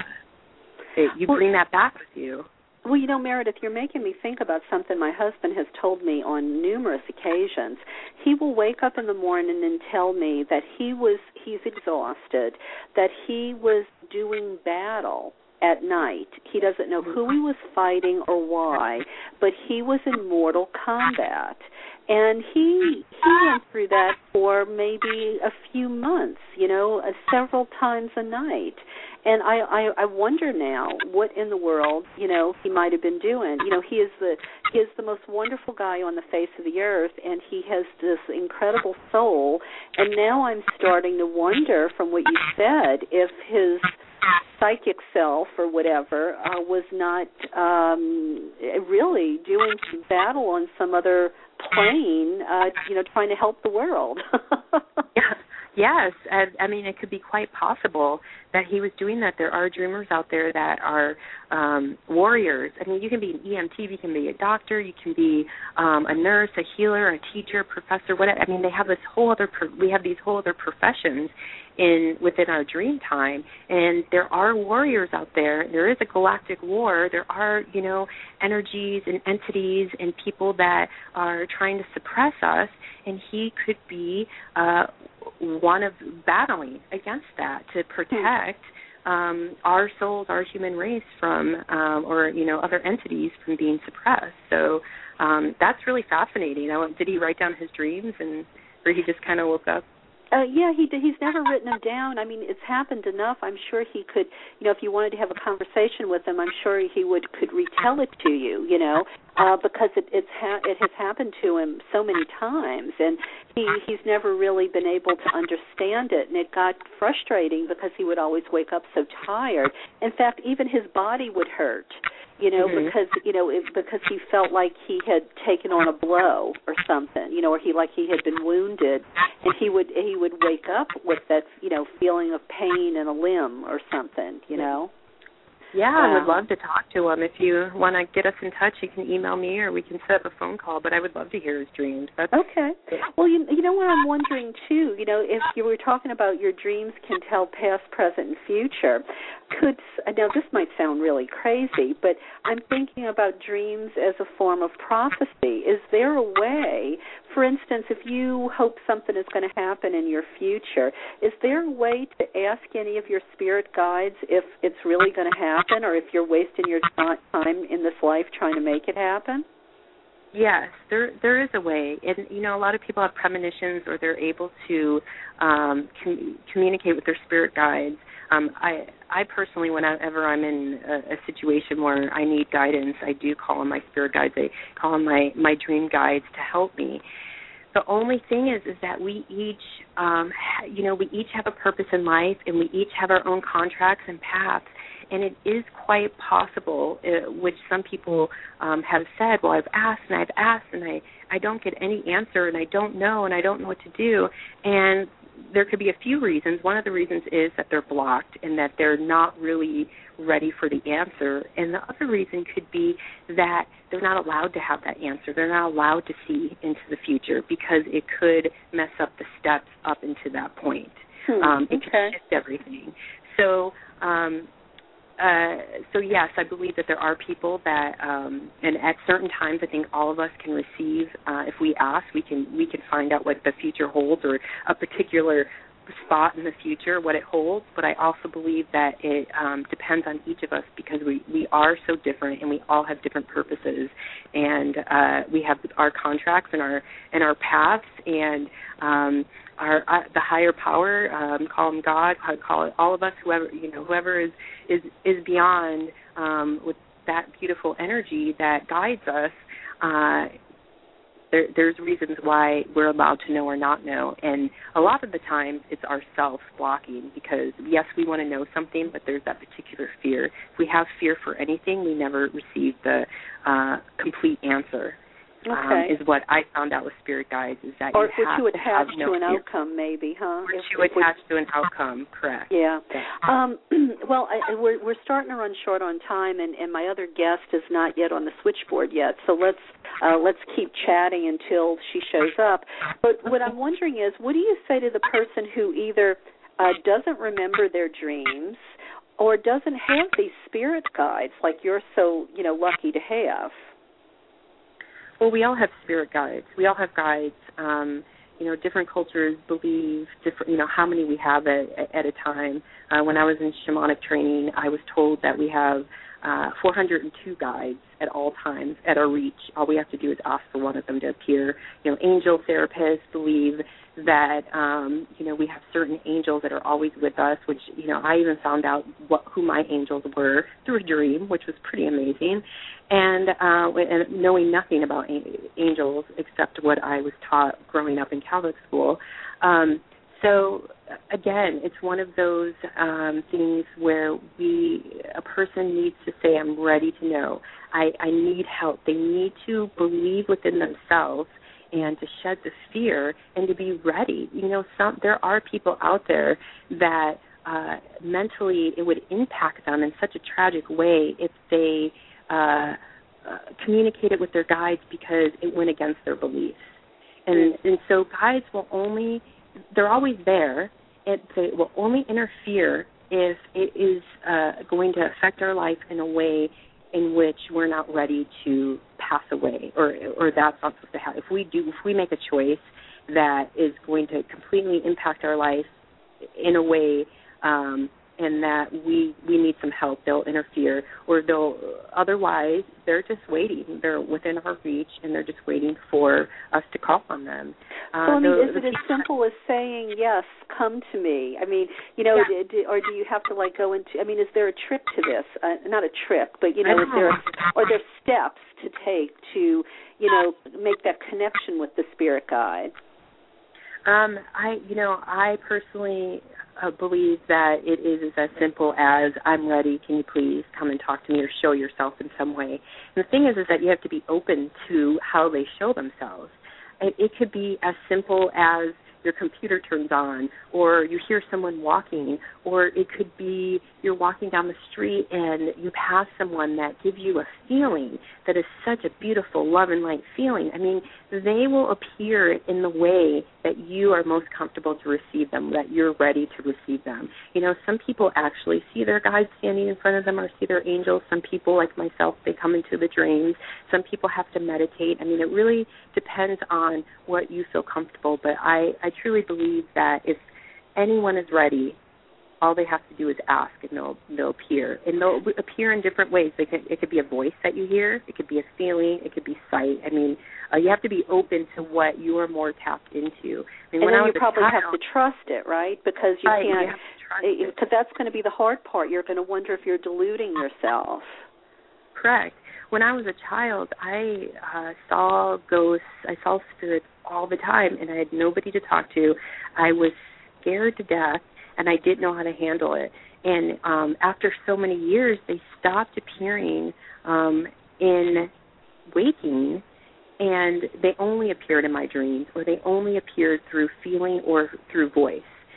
it, you bring that back with you. Well, you know, Meredith, you're making me think about something my husband has told me on numerous occasions. He will wake up in the morning and tell me that he was, he's exhausted, that he was doing battle at night. He doesn't know who he was fighting or why, but he was in mortal combat. And he he went through that for maybe a few months, you know, uh, several times a night. And I, I, I wonder now what in the world, you know, he might have been doing. You know, he is the he is the most wonderful guy on the face of the earth, and he has this incredible soul. And now I'm starting to wonder, from what you said, if his psychic self or whatever uh, was not um, really doing some battle on some other plane, uh, you know, trying to help the world. yeah, Yes, I, I mean, it could be quite possible that he was doing that. There are dreamers out there that are um, warriors. I mean, you can be an E M T, you can be a doctor, you can be um, a nurse, a healer, a teacher, a professor, whatever. I mean, they have this whole other, we have these whole other professions in within our dream time, and there are warriors out there. There is a galactic war. There are, you know, energies and entities and people that are trying to suppress us, and he could be uh, one of battling against that to protect um, our souls, our human race from, um, or, you know, other entities from being suppressed. So um, that's really fascinating. Now, did he write down his dreams, and or he just kind of woke up? Uh, yeah, he he's never written them down. I mean, it's happened enough. I'm sure he could, you know, if you wanted to have a conversation with him, I'm sure he would could retell it to you, you know, uh, because it it's ha- it has happened to him so many times, and he he's never really been able to understand it, and it got frustrating because he would always wake up so tired. In fact, even his body would hurt. You know, mm-hmm. because you know, it, because he felt like he had taken on a blow or something, you know, or he like he had been wounded, and he would he would wake up with that, you know, feeling of pain in a limb or something, you know. Yeah, I would love to talk to him. If you want to get us in touch, you can email me or we can set up a phone call, but I would love to hear his dreams. That's okay. Well, you, you know what I'm wondering, too, you know, if you were talking about your dreams can tell past, present, and future, could, now this might sound really crazy, but I'm thinking about dreams as a form of prophecy. Is there a way, for instance, if you hope something is going to happen in your future, is there a way to ask any of your spirit guides if it's really going to happen? Or if you're wasting your time in this life trying to make it happen? Yes, there there is a way. And, you know, a lot of people have premonitions or they're able to um, com- communicate with their spirit guides. Um, I I personally, whenever I'm in a, a situation where I need guidance, I do call on my spirit guides. I call on my, my dream guides to help me. The only thing is, is that we each, um, ha- you know, we each have a purpose in life, and we each have our own contracts and paths. And it is quite possible, uh, which some people um, have said, well, I've asked and I've asked and I, I don't get any answer and I don't know and I don't know what to do. And there could be a few reasons. One of the reasons is that they're blocked and that they're not really ready for the answer. And the other reason could be that they're not allowed to have that answer. They're not allowed to see into the future because it could mess up the steps up into that point. Hmm, um, it okay. could shift everything. So, um, Uh, so yes, I believe that there are people that, um, and at certain times, I think all of us can receive. Uh, if we ask, we can we can find out what the future holds, or a particular spot in the future, what it holds. But I also believe that it um, depends on each of us because we, we are so different, and we all have different purposes, and uh, we have our contracts and our and our paths, and um, our uh, the higher power, um, call him God, call it all of us, whoever you know, whoever is is is beyond um, with that beautiful energy that guides us. Uh, there, there's reasons why we're allowed to know or not know, and a lot of the time it's ourselves blocking because yes, we want to know something, but there's that particular fear. If we have fear for anything, we never receive the uh, complete answer. Okay. Um, is what I found out with spirit guides is that or you have you to have attach no to an fear. outcome, maybe, huh? Or if, to if attach we, to an outcome, correct. Yeah. yeah. Um, well, I, we're we're starting to run short on time, and, and my other guest is not yet on the switchboard yet. So let's uh, let's keep chatting until she shows up. But what I'm wondering is, what do you say to the person who either uh, doesn't remember their dreams or doesn't have these spirit guides like you're so you know lucky to have? Well, we all have spirit guides. We all have guides. Um, you know, different cultures believe different. You know, how many we have at, at a time. Uh, when I was in shamanic training, I was told that we have uh, four hundred two guides at all times at our reach. All we have to do is ask for one of them to appear. You know, angel therapists believe that um, you know we have certain angels that are always with us. Which you know, I even found out what who my angels were through a dream, which was pretty amazing. And, uh, and knowing nothing about angels except what I was taught growing up in Catholic school. Um, so, again, it's one of those um, things where we a person needs to say, I'm ready to know. I, I need help. They need to believe within themselves and to shed the fear and to be ready. You know, some there are people out there that uh, mentally it would impact them in such a tragic way if they uh, uh, communicated with their guides because it went against their beliefs. And, and so guides will only, they're always there, and they will only interfere if it is uh, going to affect our life in a way in which we're not ready to pass away, or or that's not supposed to happen. If we do, if we make a choice that is going to completely impact our life in a way, um, and that we we need some help, they'll interfere, or they'll otherwise they're just waiting. They're within our reach, and they're just waiting for us to call on them. Uh, so I mean, the, is it as simple as saying yes, come to me? I mean, you know, yeah. do, or do you have to like go into? I mean, is there a trick to this? Uh, not a trick, but you know, is there are there steps to take to you know make that connection with the spirit guide? Um, I, you know, I personally uh, believe that it is as simple as I'm ready. Can you please come and talk to me or show yourself in some way? And the thing is, is that you have to be open to how they show themselves. It, it could be as simple as your computer turns on, or you hear someone walking, or it could be you're walking down the street and you pass someone that gives you a feeling that is such a beautiful love and light feeling. I mean, they will appear in the way that you are most comfortable to receive them, that you're ready to receive them. You know, some people actually see their guides standing in front of them or see their angels. Some people, like myself, they come into the dreams. Some people have to meditate. I mean, it really depends on what you feel comfortable, but I, I truly believe that if anyone is ready, all they have to do is ask, and they'll they'll appear, and they'll appear in different ways. They can, it could be a voice that you hear, it could be a feeling, it could be sight. I mean, uh, you have to be open to what you are more tapped into. I mean, and when then I was you probably child, have to trust it, right? Because you right, can't, because that's going to be the hard part. You're going to wonder if you're deluding yourself. Correct. When I was a child, I uh, saw ghosts, I saw spirits all the time, and I had nobody to talk to. I was scared to death, and I didn't know how to handle it. And um, after so many years, they stopped appearing um, in waking, and they only appeared in my dreams, or they only appeared through feeling or through voice.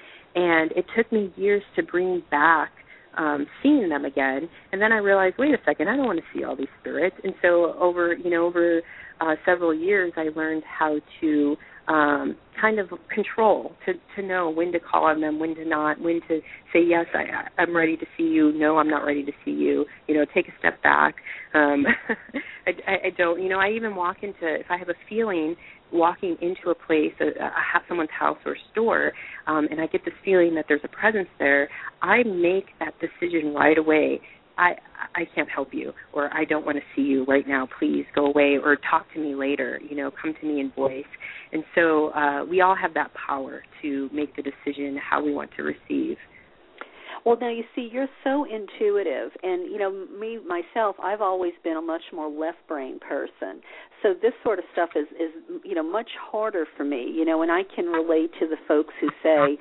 And it took me years to bring back Um, seeing them again, and then I realized, wait a second, I don't want to see all these spirits. And so over, you know, over uh, several years, I learned how to um, kind of control, to, to know when to call on them, when to not, when to say, yes, I, I'm ready to see you, no, I'm not ready to see you, you know, take a step back. Um, I, I don't, you know, I even walk into, if I have a feeling, walking into a place, a, a, someone's house or store, um, and I get this feeling that there's a presence there, I make that decision right away. I I can't help you, or I don't want to see you right now. Please go away, or talk to me later. You know, come to me in voice. And so uh, we all have that power to make the decision how we want to receive. Well, now, you see, you're so intuitive, and, you know, me, myself, I've always been a much more left-brain person. So this sort of stuff is, is, you know, much harder for me, you know, and I can relate to the folks who say,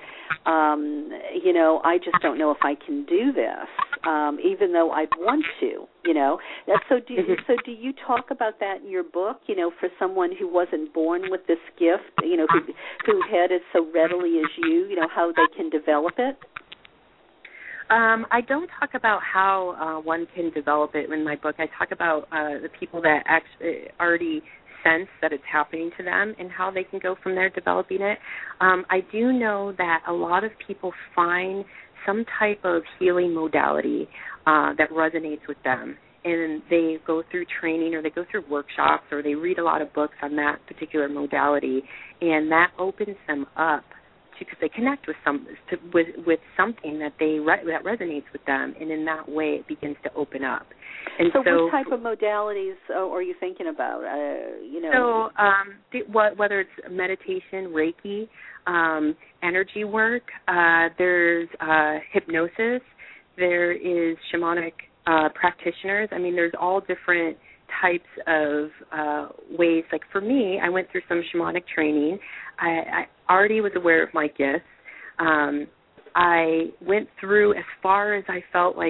um, you know, I just don't know if I can do this, um, even though I'd want to, you know. So do, so do you talk about that in your book, you know, for someone who wasn't born with this gift, you know, who, who had it so readily as you, you know, how they can develop it? Um, I don't talk about how uh, one can develop it in my book. I talk about uh, the people that actually already sense that it's happening to them and how they can go from there developing it. Um, I do know that a lot of people find some type of healing modality uh, that resonates with them, and they go through training or they go through workshops or they read a lot of books on that particular modality, and that opens them up because they connect with some to, with with something that they re, that resonates with them, and in that way it begins to open up. And so, so what type of modalities are you thinking about? Uh, you know, so um, the, what, whether it's meditation, Reiki, um, energy work, uh, there's uh, hypnosis, there is shamanic uh, practitioners. I mean, there's all different types of uh, ways. Like for me, I went through some shamanic training. I, I already was aware of my gifts. Um, I went through as far as I felt like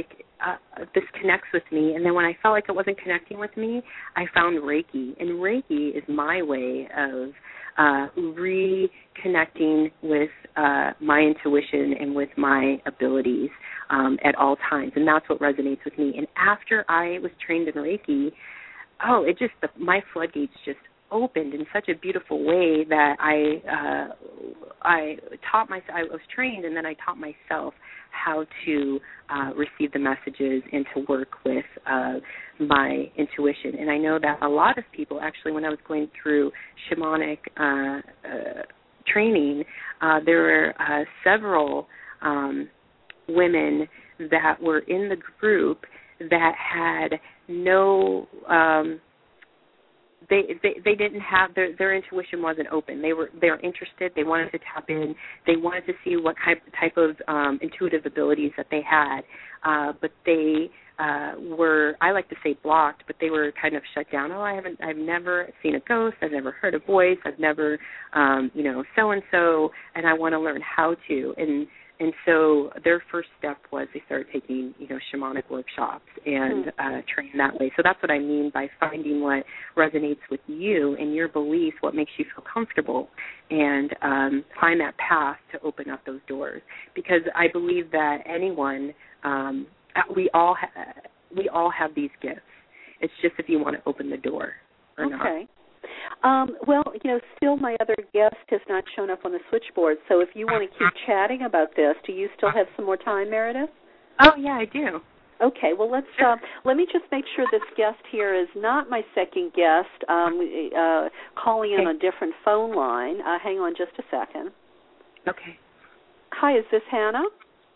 uh, this connects with me. And then when I felt like it wasn't connecting with me, I found Reiki. And Reiki is my way of uh, reconnecting with uh, my intuition and with my abilities um, at all times. And that's what resonates with me. And after I was trained in Reiki, oh, it just, the, my floodgates just opened in such a beautiful way that I uh, I taught myself, I was trained, and then I taught myself how to uh, receive the messages and to work with uh, my intuition. And I know that a lot of people, actually, when I was going through shamanic uh, uh, training, uh, there were uh, several um, women that were in the group that had no um, They, they they didn't have their their intuition wasn't open. They were they were interested. They wanted to tap in. They wanted to see what type type of um, intuitive abilities that they had, uh, but they uh, were, I like to say, blocked. But they were kind of shut down. Oh, I haven't I've never seen a ghost. I've never heard a voice. I've never um, you know so and so, and I want to learn how to. And And so their first step was they started taking, you know, shamanic workshops and uh, training that way. So that's what I mean by finding what resonates with you and your beliefs, what makes you feel comfortable, and um, find that path to open up those doors. Because I believe that anyone, um, we all ha- we all have these gifts. It's just if you want to open the door or okay. not. Okay. Um, well, you know, still my other guest has not shown up on the switchboard, so if you want to keep chatting about this, do you still have some more time, Meredith? Oh, yeah, I do. Okay, well, let's uh, let me just make sure this guest here is not my second guest, um, uh, calling in okay. on a different phone line. Uh, hang on just a second. Okay. Hi, is this Hannah?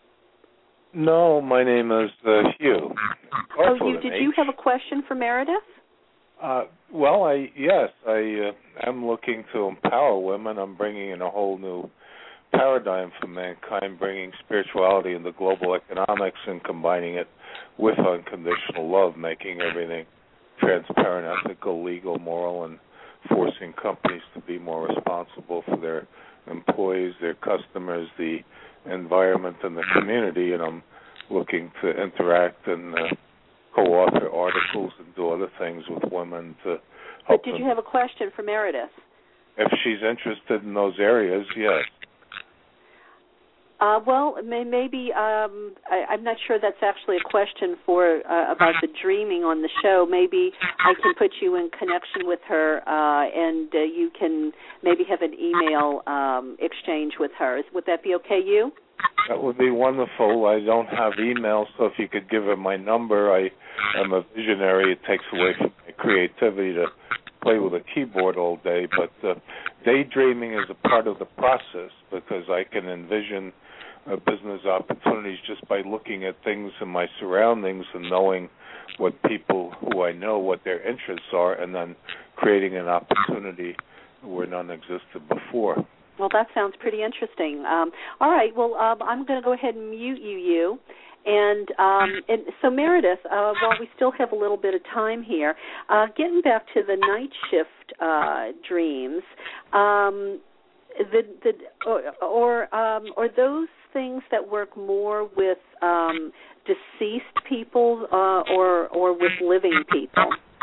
No, my name is uh, Hugh. Oh, you, did you have a question for Meredith? Uh, well, I yes, I uh, am looking to empower women. I'm bringing in a whole new paradigm for mankind, bringing spirituality into global economics and combining it with unconditional love, making everything transparent, ethical, legal, moral, and forcing companies to be more responsible for their employees, their customers, the environment, and the community. And I'm looking to interact and uh, co-author articles and do other things with women to help But did them. you have a question for Meredith? If she's interested in those areas, yes. Uh, well, may, maybe um, I, I'm not sure that's actually a question for uh, about the dreaming on the show. Maybe I can put you in connection with her, uh, and uh, you can maybe have an email um, exchange with her. Would that be okay, you? That would be wonderful. I don't have email, so if you could give her my number. I am a visionary. It takes away from my creativity to play with a keyboard all day, but uh, daydreaming is a part of the process because I can envision uh, business opportunities just by looking at things in my surroundings and knowing what people who I know, what their interests are, and then creating an opportunity where none existed before. Well, that sounds pretty interesting. Um, all right, well, um, I'm going to go ahead and mute you, you. And, um, and so, Meredith, uh, while we still have a little bit of time here, uh, getting back to the night shift uh, dreams, um, the, the, or or, um, or those things that work more with um, deceased people uh, or or with living people?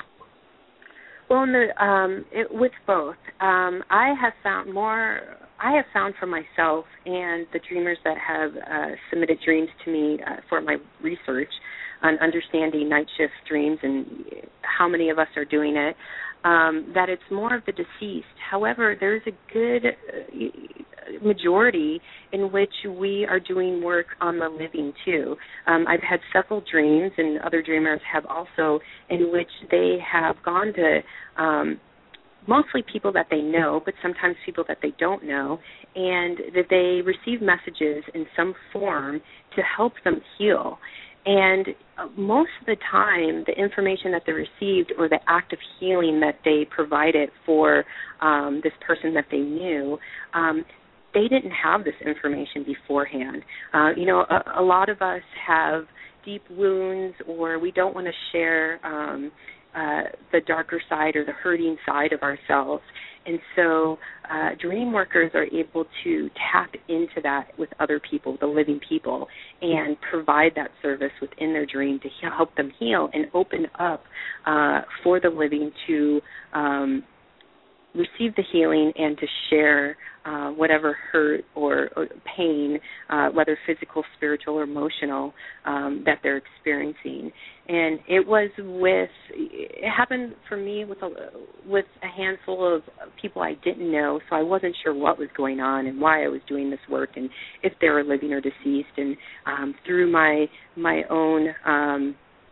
Well, in the, um, it, with both, um, I have found more. I have found for myself and the dreamers that have uh, submitted dreams to me uh, for my research on understanding night shift dreams and how many of us are doing it, um, that it's more of the deceased. However, there's a good uh, majority in which we are doing work on the living too. Um, I've had several dreams, and other dreamers have also, in which they have gone to um, mostly people that they know, but sometimes people that they don't know, and that they receive messages in some form to help them heal. And most of the time, the information that they received or the act of healing that they provided for um, this person that they knew, um, they didn't have this information beforehand. Uh, you know, a, a lot of us have deep wounds, or we don't want to share um, uh, the darker side or the hurting side of ourselves. And so uh, dream workers are able to tap into that with other people, the living people, and provide that service within their dream to he- help them heal and open up uh, for the living to um, receive the healing and to share uh, whatever hurt or, or pain, uh, whether physical, spiritual, or emotional, um, that they're experiencing. And it was with, it happened for me with a, with a handful of people I didn't know, so I wasn't sure what was going on and why I was doing this work and if they were living or deceased. And um, through my my own um,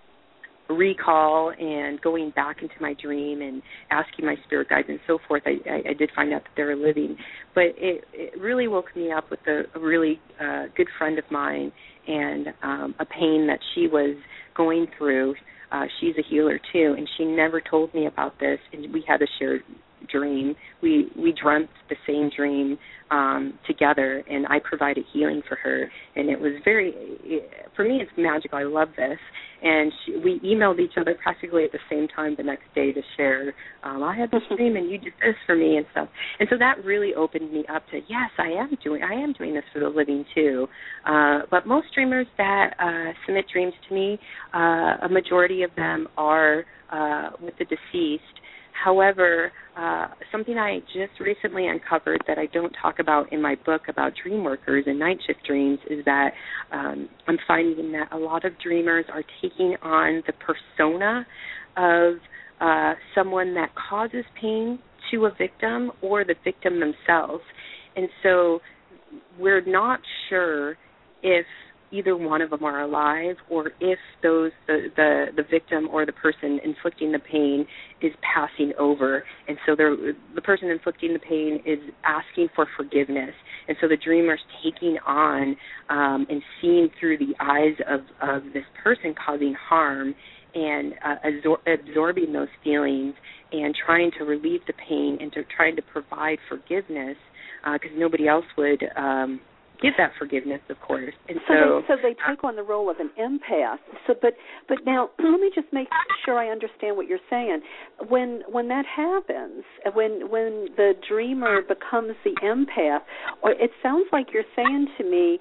recall and going back into my dream and asking my spirit guides and so forth, I, I, I did find out that they were living. But it, it really woke me up with a, a really uh, good friend of mine and um, a pain that she was going through. Uh, she's a healer too, and she never told me about this, and we had a shared dream. We we dreamt the same dream um, together, and I provided healing for her, and it was very, for me, it's magical. I love this. And she, we emailed each other practically at the same time the next day to share, um, I had this dream and you did this for me and stuff. And so that really opened me up to, yes, I am doing I am doing this for the living too. Uh, but most dreamers that uh, submit dreams to me, uh, a majority of them are uh, with the deceased. However, uh, something I just recently uncovered that I don't talk about in my book about dream workers and night shift dreams is that um, I'm finding that a lot of dreamers are taking on the persona of uh, someone that causes pain to a victim or the victim themselves. And so we're not sure if either one of them are alive or if those the, the, the victim or the person inflicting the pain is passing over. And so the person inflicting the pain is asking for forgiveness. And so the dreamer's taking on um, and seeing through the eyes of, of this person causing harm and uh, absor- absorbing those feelings and trying to relieve the pain and to trying to provide forgiveness because uh, nobody else would um, give that forgiveness, of course. And so, so, they, so they take on the role of an empath. So, but but now let me just make sure I understand what you're saying. When when that happens, when when the dreamer becomes the empath, or it sounds like you're saying to me,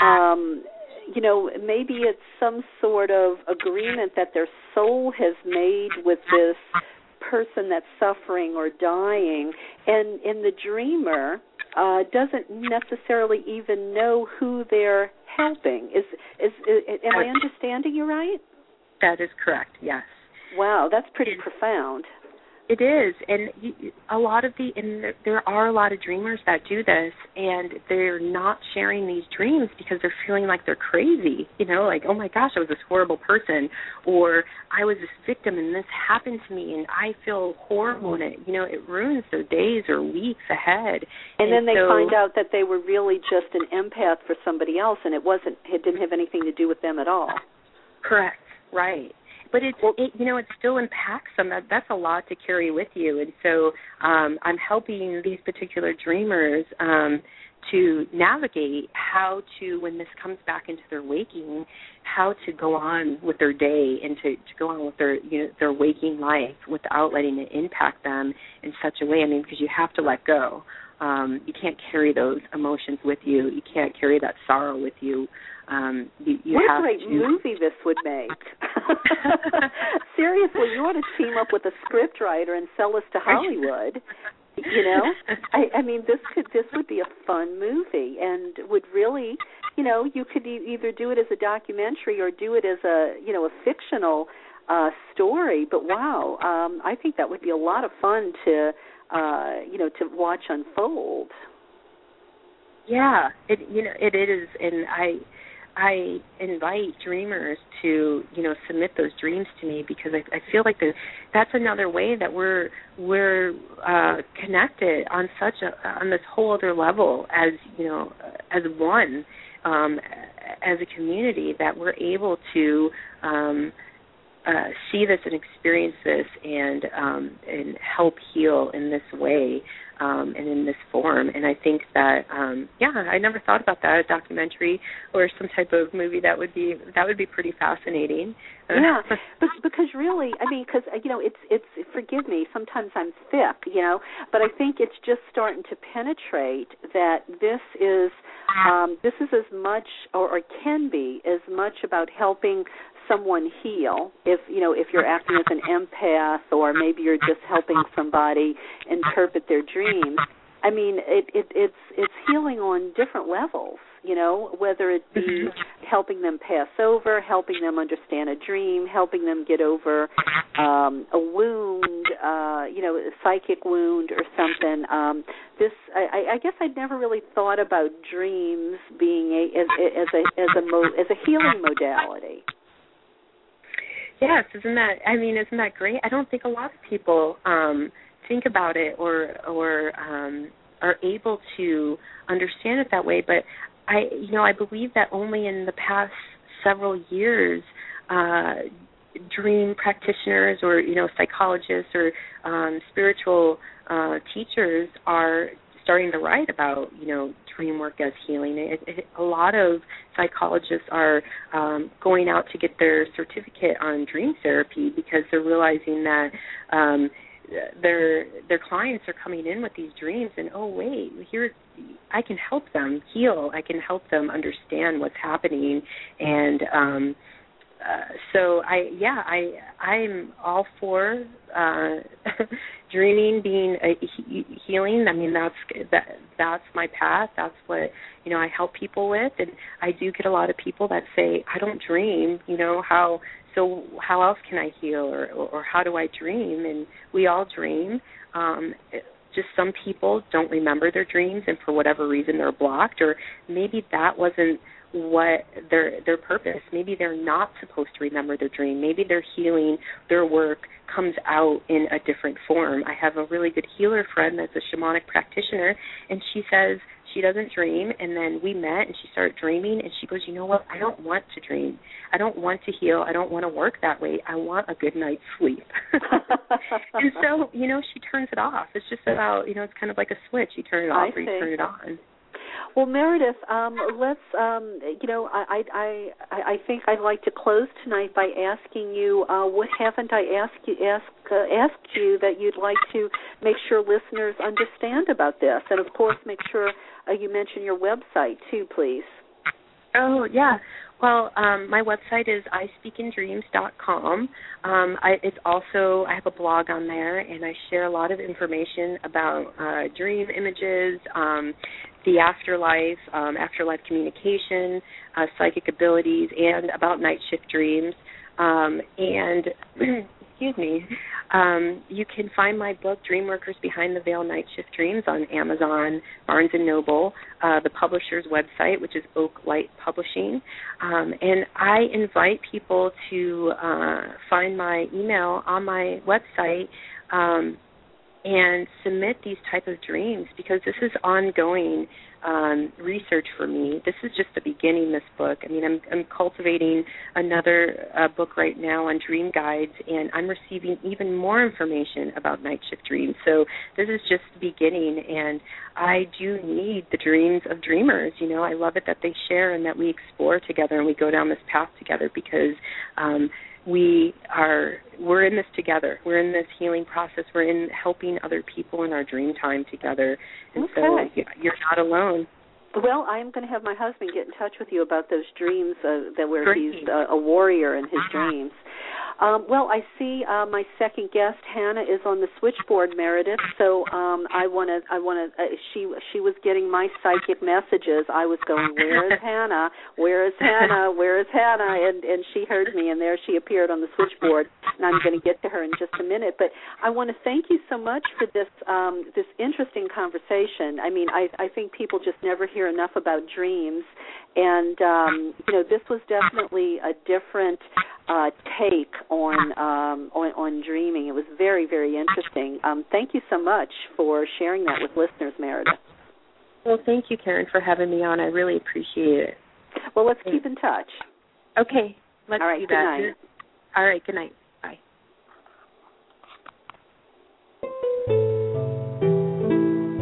um, you know, maybe it's some sort of agreement that their soul has made with this person that's suffering or dying, and in the dreamer uh, doesn't necessarily even know who they're helping. Is, is is am I understanding you right? That is correct. Yes. Wow, that's pretty it, profound. It is, and you, a lot of the and there, there are a lot of dreamers that do this, and they're not sharing these dreams because they're feeling like they're crazy. You know, like, oh my gosh, I was this horrible person, or I was this victim and this happened to me, and I feel horrible, and it, you know, it ruins their days or weeks ahead. And, and then they so, find out that they were really just an empath for somebody else, and it wasn't, it didn't have anything to do with them at all. Correct. Right. But it's, it, you know, it still impacts them. That, that's a lot to carry with you. And so um, I'm helping these particular dreamers um, to navigate how to, when this comes back into their waking, how to go on with their day and to, to go on with their, you know, their waking life without letting it impact them in such a way. I mean, because you have to let go. Um, you can't carry those emotions with you. You can't carry that sorrow with you. Um, you, you what have a great to... movie this would make. Seriously, you ought to team up with a script writer and sell this to Hollywood. You know, I, I mean, this could this would be a fun movie, and would really, you know, you could e- either do it as a documentary or do it as a, you know, a fictional uh, story. But wow, um, I think that would be a lot of fun to, uh, you know, to watch unfold. Yeah, it you know it is, and I. I invite dreamers to, you know, submit those dreams to me because I, I feel like the, that's another way that we're we're uh, connected on such a on this whole other level as you know as one um, as a community that we're able to um, uh, see this and experience this and um, and help heal in this way um, and in this form. And I think that, um, yeah, I never thought about that, a documentary or some type of movie that would be that would be pretty fascinating. Yeah, but, because really, I mean, because, you know, it's, it's, forgive me, sometimes I'm thick, you know, but I think it's just starting to penetrate that this is, um, this is as much, or, or can be, as much about helping someone heal, if, you know, if you're acting as an empath, or maybe you're just helping somebody interpret their dreams. I mean, it, it, it's it's healing on different levels, you know, whether it be helping them pass over, helping them understand a dream, helping them get over um, a wound, uh, you know, a psychic wound or something. Um, this, I, I guess, I'd never really thought about dreams being a, as, as a as a mo, as a healing modality. Yes, isn't that? I mean, isn't that great? I don't think a lot of people Um, think about it or or um, are able to understand it that way. But I, you know, I believe that only in the past several years, uh, dream practitioners or you know psychologists or um, spiritual uh, teachers are starting to write about you know dream work as healing. It, it, a lot of psychologists are um, going out to get their certificate on dream therapy because they're realizing that. Um, their their clients are coming in with these dreams and oh wait, here I can help them heal, I can help them understand what's happening, and um uh, so I yeah I I'm all for uh dreaming being a he- healing. I mean that's that that's my path, that's what you know I help people with, and I do get a lot of people that say I don't dream, you know how So how else can I heal, or, or, or how do I dream? And we all dream. Um, just some people don't remember their dreams, and for whatever reason they're blocked, or maybe that wasn't what their their purpose. Maybe they're not supposed to remember their dream. Maybe their healing, their work comes out in a different form. I have a really good healer friend that's a shamanic practitioner, and she says she doesn't dream, and then we met and she started dreaming, and she goes, you know what, I don't want to dream. I don't want to heal. I don't want to work that way. I want a good night's sleep. And so, you know, she turns it off. It's just about, you know, it's kind of like a switch. You turn it off I or you see. turn it on. Well, Meredith, um, let's, um, you know, I, I, I, I think I'd like to close tonight by asking you, uh, what haven't I asked you, ask, uh, asked you that you'd like to make sure listeners understand about this? And, of course, make sure uh, you mention your website, too, please. Oh, yeah. Well, um, my website is i speak in dreams dot com. Um, I, it's also, I have a blog on there, and I share a lot of information about uh, dream images, um, the afterlife, um, afterlife communication, uh, psychic abilities, and about night shift dreams. Um, and, excuse me, um, you can find my book, Dreamworkers Behind the Veil Night Shift Dreams, on Amazon, Barnes and Noble, uh, the publisher's website, which is Oak Light Publishing. Um, and I invite people to uh, find my email on my website um, and submit these type of dreams, because this is ongoing um, research for me. This is just the beginning, this book. I mean, I'm, I'm cultivating another uh, book right now on dream guides, and I'm receiving even more information about night shift dreams. So this is just the beginning, and I do need the dreams of dreamers. You know, I love it that they share and that we explore together and we go down this path together, because um, we are, we're in this together. We're in this healing process. We're in helping other people in our dream time together. And okay. so you're not alone. Well, I'm going to have my husband get in touch with you about those dreams uh, that where Great. he's uh, a warrior in his dreams. Um, well, I see uh, my second guest, Hannah, is on the switchboard, Meredith. So um, I want to. I want to. Uh, she she was getting my psychic messages. I was going, "Where is Hannah? Where is Hannah? Where is Hannah?" And and she heard me, and there she appeared on the switchboard. And I'm going to get to her in just a minute. But I want to thank you so much for this um, this interesting conversation. I mean, I I think people just never hear enough about dreams, and um, you know, this was definitely a different uh, take on, um, on on dreaming. It was very, very interesting. Um, thank you so much for sharing that with listeners, Meredith. Well, thank you, Karen, for having me on. I really appreciate it. Well, let's keep in touch. Okay, let's All right, do good that. night. All right, good night. Bye.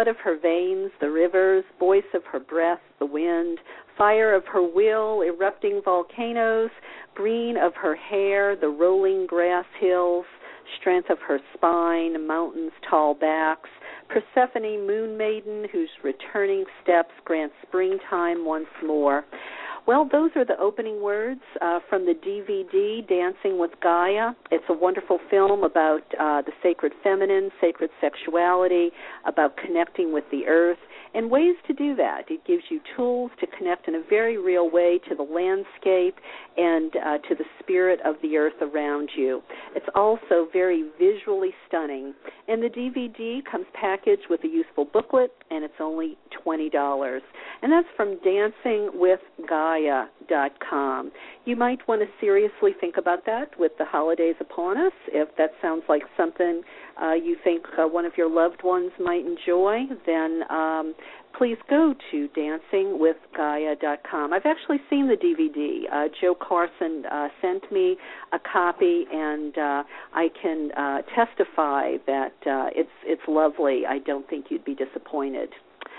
blood of her veins, the rivers, voice of her breath, the wind, fire of her will, erupting volcanoes, green of her hair, the rolling grass hills, strength of her spine, mountains' tall backs, Persephone, moon maiden, whose returning steps grant springtime once more. Well, those are the opening words uh, from the D V D, Dancing with Gaia. It's a wonderful film about uh, the sacred feminine, sacred sexuality, about connecting with the earth, and ways to do that. It gives you tools to connect in a very real way to the landscape and uh, to the spirit of the earth around you. It's also very visually stunning. And the D V D comes packaged with a useful booklet, and it's only twenty dollars. And that's from dancing with gaia dot com. You might want to seriously think about that with the holidays upon us. If that sounds like something uh, you think uh, one of your loved ones might enjoy, then um, please go to dancing with gaia dot com. I've actually seen the D V D. Uh, Joe Carson uh, sent me a copy, and uh, I can uh, testify that uh, it's it's lovely. I don't think you'd be disappointed.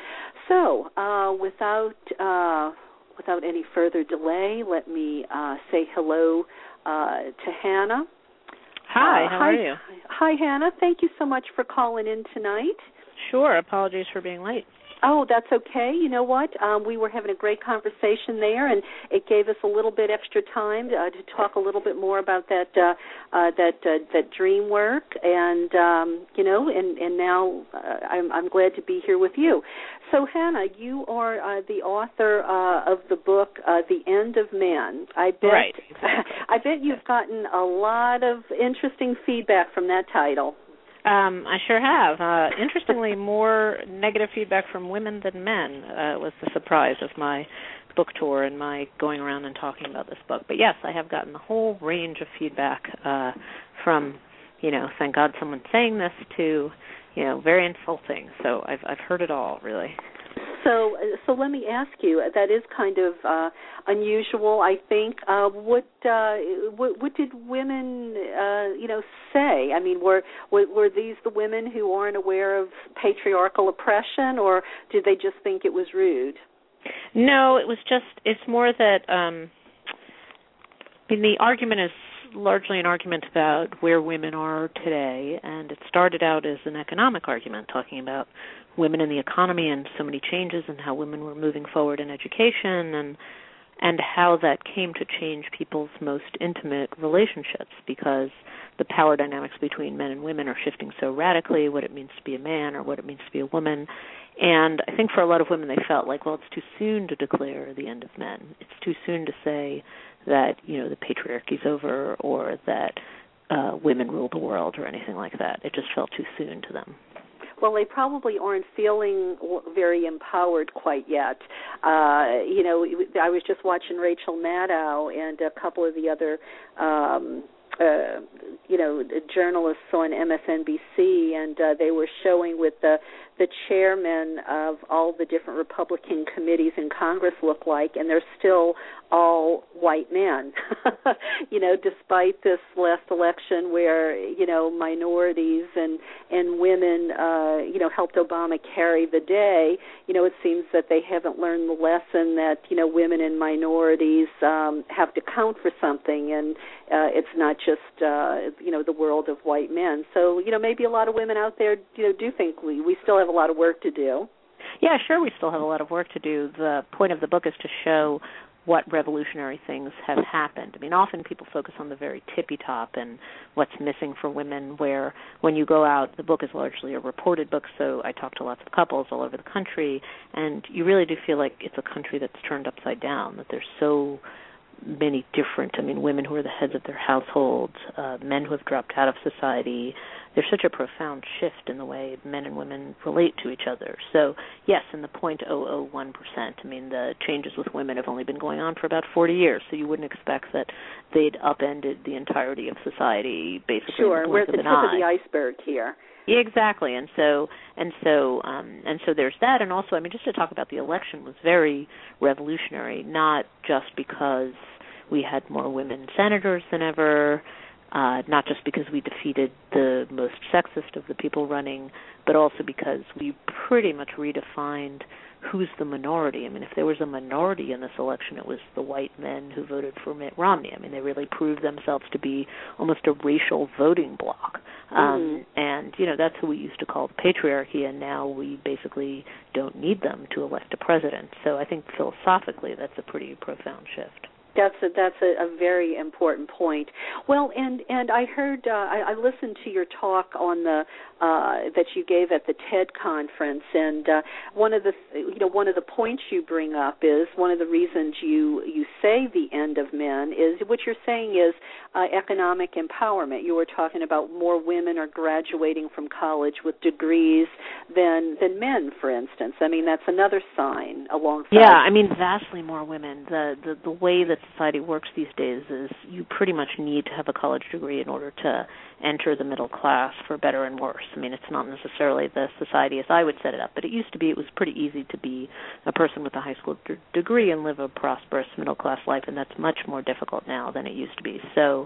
So, uh, without uh, without any further delay, let me uh, say hello uh, to Hannah. Hi, uh, how hi, are you? Hi, Hannah. Thank you so much for calling in tonight. Sure. Apologies for being late. Oh, that's okay. You know what? Um, we were having a great conversation there, and it gave us a little bit extra time uh, to talk a little bit more about that uh, uh, that uh, that dream work. And um, you know, and and now uh, I'm I'm glad to be here with you. So, Hannah, you are uh, the author uh, of the book uh, "The End of Man." I bet. Right. Exactly. I bet you've gotten a lot of interesting feedback from that title. Um, I sure have. Uh, interestingly, more negative feedback from women than men uh, was the surprise of my book tour and my going around and talking about this book. But yes, I have gotten a whole range of feedback uh, from, you know, thank God someone's saying this, to, you know, very insulting. So I've I've heard it all, really. So, so let me ask you. That is kind of uh, unusual, I think. Uh, what, uh, what what did women, uh, you know, say? I mean, were, were were these the women who aren't aware of patriarchal oppression, or did they just think it was rude? No, it was just. It's more that. Um, I mean, the argument is largely an argument about where women are today, and it started out as an economic argument, talking about women in the economy and so many changes and how women were moving forward in education, and and how that came to change people's most intimate relationships, because the power dynamics between men and women are shifting so radically, what it means to be a man or what it means to be a woman. And I think for a lot of women they felt like, well, it's too soon to declare the end of men. It's too soon to say that, you know, the patriarchy's over, or that uh, women rule the world, or anything like that. It just felt too soon to them. Well, they probably aren't feeling very empowered quite yet. Uh, you know, I was just watching Rachel Maddow and a couple of the other, um, uh, you know, journalists on M S N B C, and uh, they were showing with the the chairmen of all the different Republican committees in Congress look like, and they're still all white men. You know, despite this last election where, you know, minorities and, and women, uh, you know, helped Obama carry the day, you know, it seems that they haven't learned the lesson that, you know, women and minorities um, have to count for something, and uh, it's not just, uh, you know, the world of white men. So, you know, maybe a lot of women out there, you know, do think we, we still have a lot of work to do. Yeah, sure, we still have a lot of work to do. The point of the book is to show what revolutionary things have happened. I mean, often people focus on the very tippy top and what's missing for women, where when you go out, the book is largely a reported book, so I talk to lots of couples all over the country, and you really do feel like it's a country that's turned upside down, that there's so many different, I mean, women who are the heads of their households, uh, men who have dropped out of society. There's such a profound shift in the way men and women relate to each other. So, yes, in the zero point zero zero one percent, I mean, the changes with women have only been going on for about forty years, so you wouldn't expect that they'd upended the entirety of society basically sure, in the we're blink at the of an tip eye. of the iceberg here. Yeah, exactly, and so and so um, and so there's that, and also, I mean, just to talk about the election was very revolutionary, not just because we had more women senators than ever, uh, not just because we defeated the most sexist of the people running, but also because we pretty much redefined who's the minority. I mean, if there was a minority in this election, it was the white men who voted for Mitt Romney. I mean, they really proved themselves to be almost a racial voting bloc. Um, mm-hmm. And, you know, that's who we used to call the patriarchy, and now we basically don't need them to elect a president. So I think philosophically that's a pretty profound shift. That's a, that's a, a very important point. Well, and and I heard uh, I, I listened to your talk on the uh, that you gave at the TED conference, and uh, one of the you know one of the points you bring up is one of the reasons you you say the end of men is what you're saying is uh, economic empowerment. You were talking about more women are graduating from college with degrees than than men, for instance. I mean, that's another sign alongside. Yeah, I mean, vastly more women. The the, the way that society works these days is you pretty much need to have a college degree in order to enter the middle class, for better and worse. I mean, it's not necessarily the society as I would set it up, but it used to be, it was pretty easy to be a person with a high school d- degree and live a prosperous middle class life, and that's much more difficult now than it used to be. So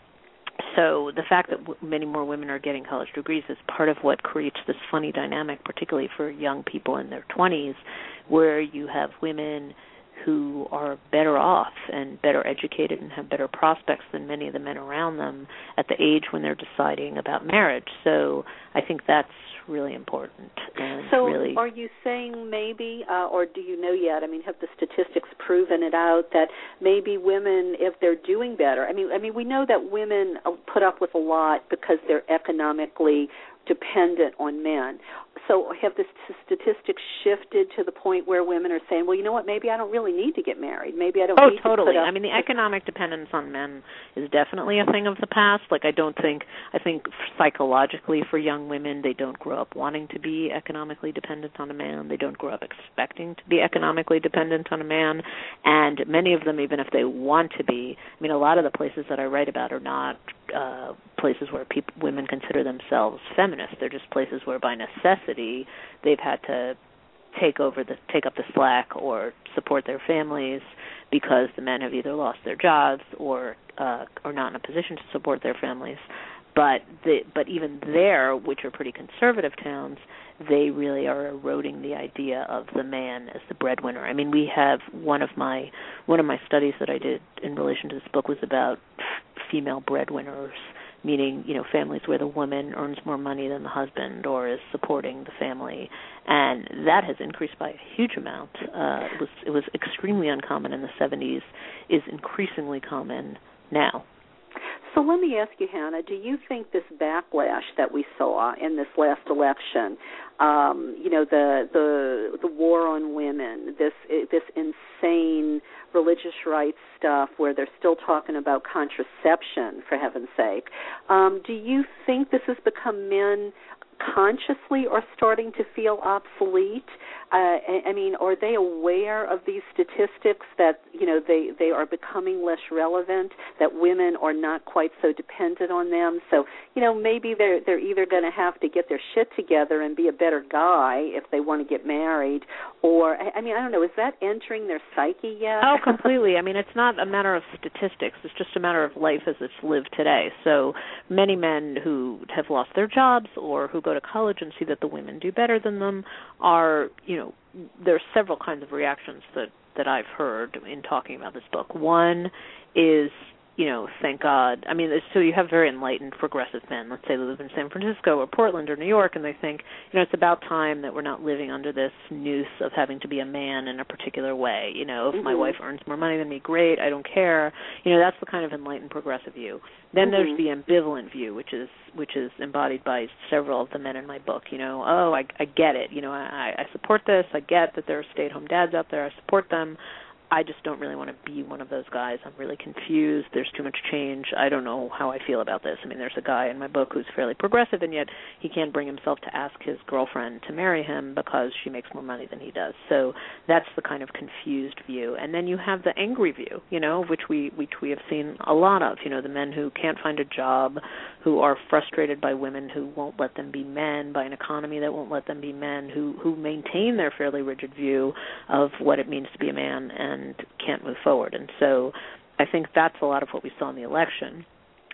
So the fact that w- many more women are getting college degrees is part of what creates this funny dynamic, particularly for young people in their twenties, where you have women who are better off and better educated and have better prospects than many of the men around them at the age when they're deciding about marriage. So I think that's really important. And so really are you saying maybe, uh, or do you know yet, I mean, have the statistics proven it out, that maybe women, if they're doing better, I mean, I mean, we know that women put up with a lot because they're economically dependent on men. So have the statistics shifted to the point where women are saying, well, you know what, maybe I don't really need to get married. Maybe I don't oh, need totally. to put up... I mean, the economic dependence on men is definitely a thing of the past. Like, I don't think, I think psychologically for young women, they don't grow up wanting to be economically dependent on a man. They don't grow up expecting to be economically dependent on a man. And many of them, even if they want to be, I mean, a lot of the places that I write about are not uh, places where people, women consider themselves feminists. They're just places where by necessity they've had to take over the take up the slack or support their families because the men have either lost their jobs or uh, are not in a position to support their families. But the, but even there, which are pretty conservative towns, they really are eroding the idea of the man as the breadwinner. I mean, we have one of my one of my studies that I did in relation to this book was about f- female breadwinners, meaning, you know, families where the woman earns more money than the husband or is supporting the family, and that has increased by a huge amount. Uh, it was it was extremely uncommon in the seventies, is increasingly common now. So let me ask you, Hannah, do you think this backlash that we saw in this last election, um, you know, the the the war on women, this this insane religious rights stuff where they're still talking about contraception, for heaven's sake, um, do you think this has become men consciously or starting to feel obsolete? Uh, I mean, are they aware of these statistics that, you know, they, they are becoming less relevant, that women are not quite so dependent on them? So, you know, maybe they're, they're either going to have to get their shit together and be a better guy if they want to get married, or, I mean, I don't know, is that entering their psyche yet? Oh, completely. I mean, it's not a matter of statistics. It's just a matter of life as it's lived today. So many men who have lost their jobs or who go to college and see that the women do better than them are, you know, there are several kinds of reactions that, that I've heard in talking about this book. One is, you know, thank God. I mean, so you have very enlightened progressive men, let's say they live in San Francisco or Portland or New York, and they think, you know, it's about time that we're not living under this noose of having to be a man in a particular way. You know, if mm-hmm. my wife earns more money than me, great, I don't care. You know, that's the kind of enlightened progressive view. Then mm-hmm. there's the ambivalent view, which is which is embodied by several of the men in my book. You know, oh, I, I get it. You know, I, I support this. I get that there are stay-at-home dads out there. I support them. I just don't really want to be one of those guys. I'm really confused. There's too much change. I don't know how I feel about this. I mean, there's a guy in my book who's fairly progressive, and yet he can't bring himself to ask his girlfriend to marry him because she makes more money than he does. So that's the kind of confused view. And then you have the angry view, you know, which we, which we have seen a lot of, you know, the men who can't find a job, who are frustrated by women who won't let them be men, by an economy that won't let them be men, who, who maintain their fairly rigid view of what it means to be a man and and can't move forward. And so I think that's a lot of what we saw in the election.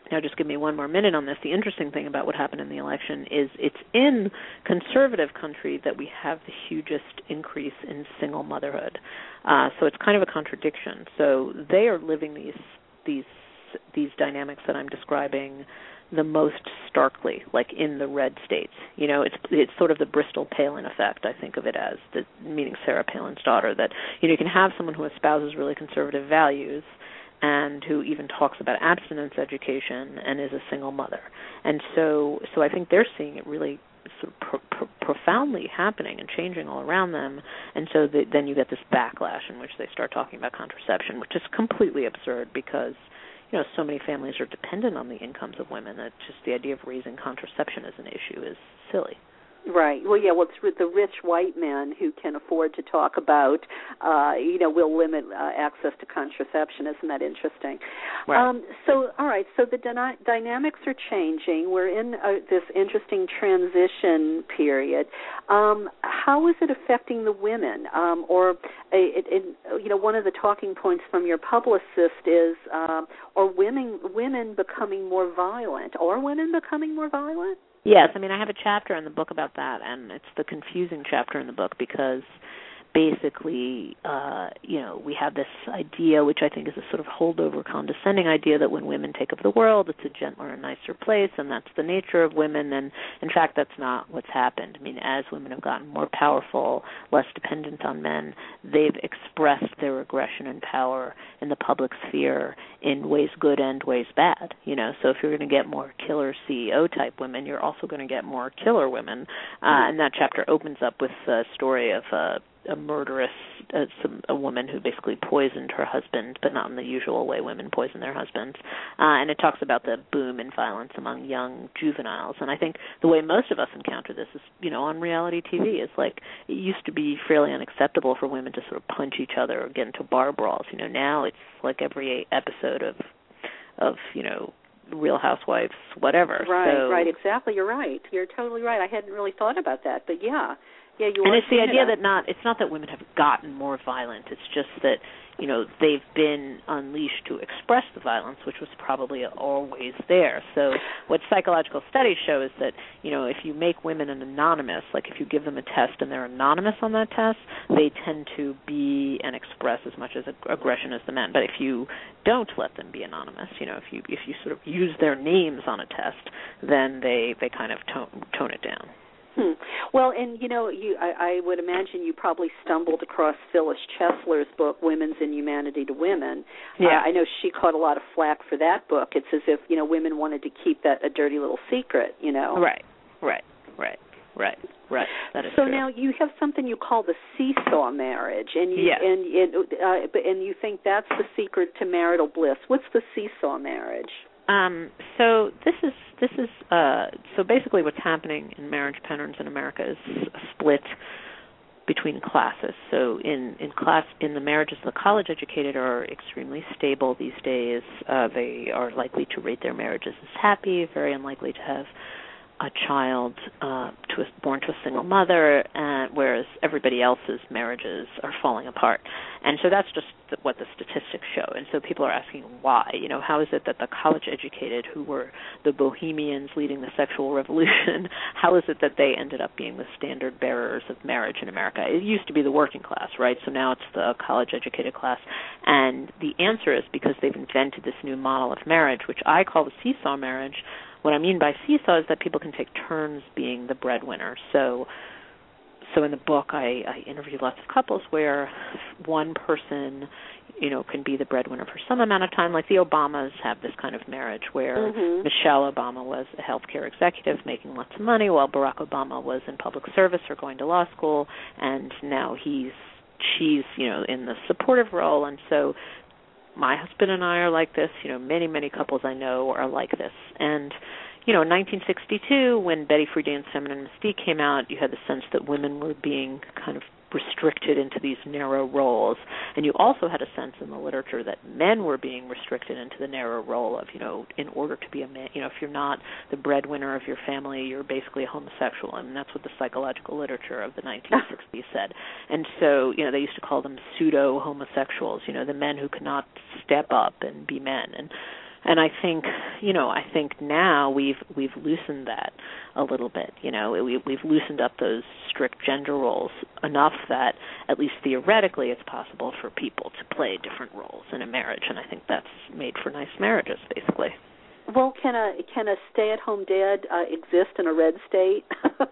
Now, just give me one more minute on this. The interesting thing about what happened in the election is it's in conservative country that we have the hugest increase in single motherhood. Uh, so it's kind of a contradiction. So they are living these these these dynamics that I'm describing the most starkly, like in the red states. You know, it's it's sort of the Bristol Palin effect, I think of it as, the, meaning Sarah Palin's daughter, that, you know, you can have someone who espouses really conservative values and who even talks about abstinence education and is a single mother. And so so I think they're seeing it really sort of pro- pro- profoundly happening and changing all around them. And so the, then you get this backlash in which they start talking about contraception, which is completely absurd because, you know, so many families are dependent on the incomes of women that just the idea of raising contraception as an issue is silly. Right. Well, yeah, well, it's the rich white men who can afford to talk about, uh, you know, will limit uh, access to contraception. Isn't that interesting? Right. Um, so, all right, so the dyna- dynamics are changing. We're in uh, this interesting transition period. Um, how is it affecting the women? Um, or, it, it, you know, one of the talking points from your publicist is, um, are women, women becoming more violent? Are women becoming more violent? Yes, I mean, I have a chapter in the book about that, and it's the confusing chapter in the book because basically, uh, you know, we have this idea, which I think is a sort of holdover, condescending idea that when women take over the world, it's a gentler and nicer place, and that's the nature of women, and in fact, that's not what's happened. I mean, as women have gotten more powerful, less dependent on men, they've expressed their aggression and power in the public sphere in ways good and ways bad, you know, so if you're going to get more killer C E O-type women, you're also going to get more killer women, uh, and that chapter opens up with a story of uh, a murderous, uh, some, a woman who basically poisoned her husband, but not in the usual way women poison their husbands. Uh, and it talks about the boom in violence among young juveniles. And I think the way most of us encounter this is, you know, on reality T V. It's like it used to be fairly unacceptable for women to sort of punch each other or get into bar brawls. You know, now it's like every episode of, of you know, Real Housewives, whatever. Right, so, right, exactly. You're right. You're totally right. I hadn't really thought about that, but yeah. Yeah, you and it's the idea it that not it's not that women have gotten more violent. It's just that, you know, they've been unleashed to express the violence, which was probably always there. So what psychological studies show is that, you know, if you make women an anonymous, like if you give them a test and they're anonymous on that test, they tend to be and express as much as ag- aggression as the men. But if you don't let them be anonymous, you know, if you if you sort of use their names on a test, then they, they kind of tone, tone it down. Hmm. Well, and, you know, you, I, I would imagine you probably stumbled across Phyllis Chesler's book, Women's Inhumanity to Women. Yeah. Uh, I know she caught a lot of flack for that book. It's as if, you know, women wanted to keep that a dirty little secret, you know. Right, right, right, right, right. That is so true. now you have something you call the seesaw marriage, and you, yes. and, and, uh, and you think that's the secret to marital bliss. What's the seesaw marriage? Um, so this is this is uh, so basically what's happening in marriage patterns in America is a split between classes. So in, in class in the marriages, the college educated are extremely stable these days. Uh, they are likely to rate their marriages as happy, very unlikely to have a child uh, to a, born to a single mother, uh, whereas everybody else's marriages are falling apart. And so that's just the, what the statistics show. And so people are asking why. You know, how is it that the college-educated, who were the bohemians leading the sexual revolution, how is it that they ended up being the standard bearers of marriage in America? It used to be the working class, right? So now it's the college-educated class. And the answer is because they've invented this new model of marriage, which I call the seesaw marriage. What I mean by seesaw is that people can take turns being the breadwinner. So so in the book, I, I interview lots of couples where one person, you know, can be the breadwinner for some amount of time. Like the Obamas have this kind of marriage where mm-hmm. Michelle Obama was a healthcare executive making lots of money while Barack Obama was in public service or going to law school, and now he's she's, you know, in the supportive role. And so my husband and I are like this. You know, many, many couples I know are like this. And, you know, in nineteen sixty-two, when Betty Friedan's Feminine Mystique came out, you had the sense that women were being kind of restricted into these narrow roles. And you also had a sense in the literature that men were being restricted into the narrow role of, you know, in order to be a man, you know, if you're not the breadwinner of your family, you're basically a homosexual. I mean, that's what the psychological literature of the nineteen sixties said. And so, you know, they used to call them pseudo-homosexuals, you know, the men who could not step up and be men. And And I think, you know, I think now we've we've loosened that a little bit. You know, we, we've loosened up those strict gender roles enough that at least theoretically it's possible for people to play different roles in a marriage, and I think that's made for nice marriages, basically. Well, can a can a stay-at-home dad uh, exist in a red state?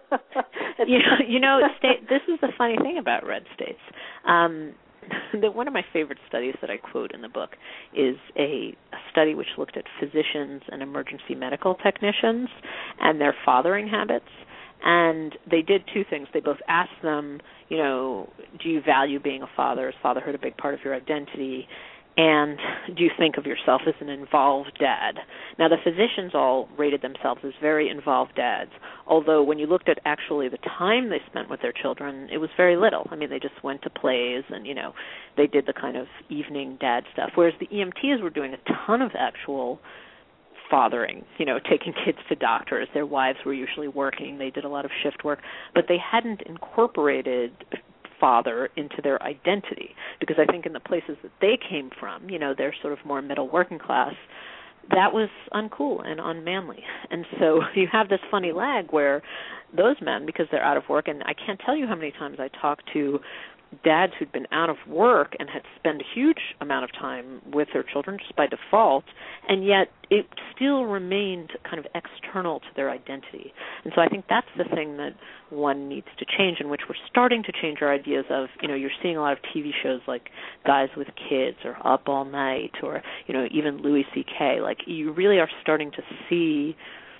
you know, you know, state. This is the funny thing about red states. Um, the, one of my favorite studies that I quote in the book is a, a study which looked at physicians and emergency medical technicians and their fathering habits. And they did two things. They both asked them, you know, do you value being a father? Is fatherhood a big part of your identity? And do you think of yourself as an involved dad? Now, the physicians all rated themselves as very involved dads, although when you looked at actually the time they spent with their children, it was very little. I mean, they just went to plays and, you know, they did the kind of evening dad stuff, whereas the E M Ts were doing a ton of actual fathering, you know, taking kids to doctors. Their wives were usually working. They did a lot of shift work, but they hadn't incorporated father into their identity, because I think in the places that they came from, you know, they're sort of more middle working class, that was uncool and unmanly. And so you have this funny lag where those men, because they're out of work, and I can't tell you how many times I talked to dads who'd been out of work and had spent a huge amount of time with their children just by default, and yet it still remained kind of external to their identity. And so I think that's the thing that one needs to change, in which we're starting to change our ideas of, you know, you're seeing a lot of T V shows like Guys with Kids or Up All Night or, you know, even Louis C K. Like, you really are starting to see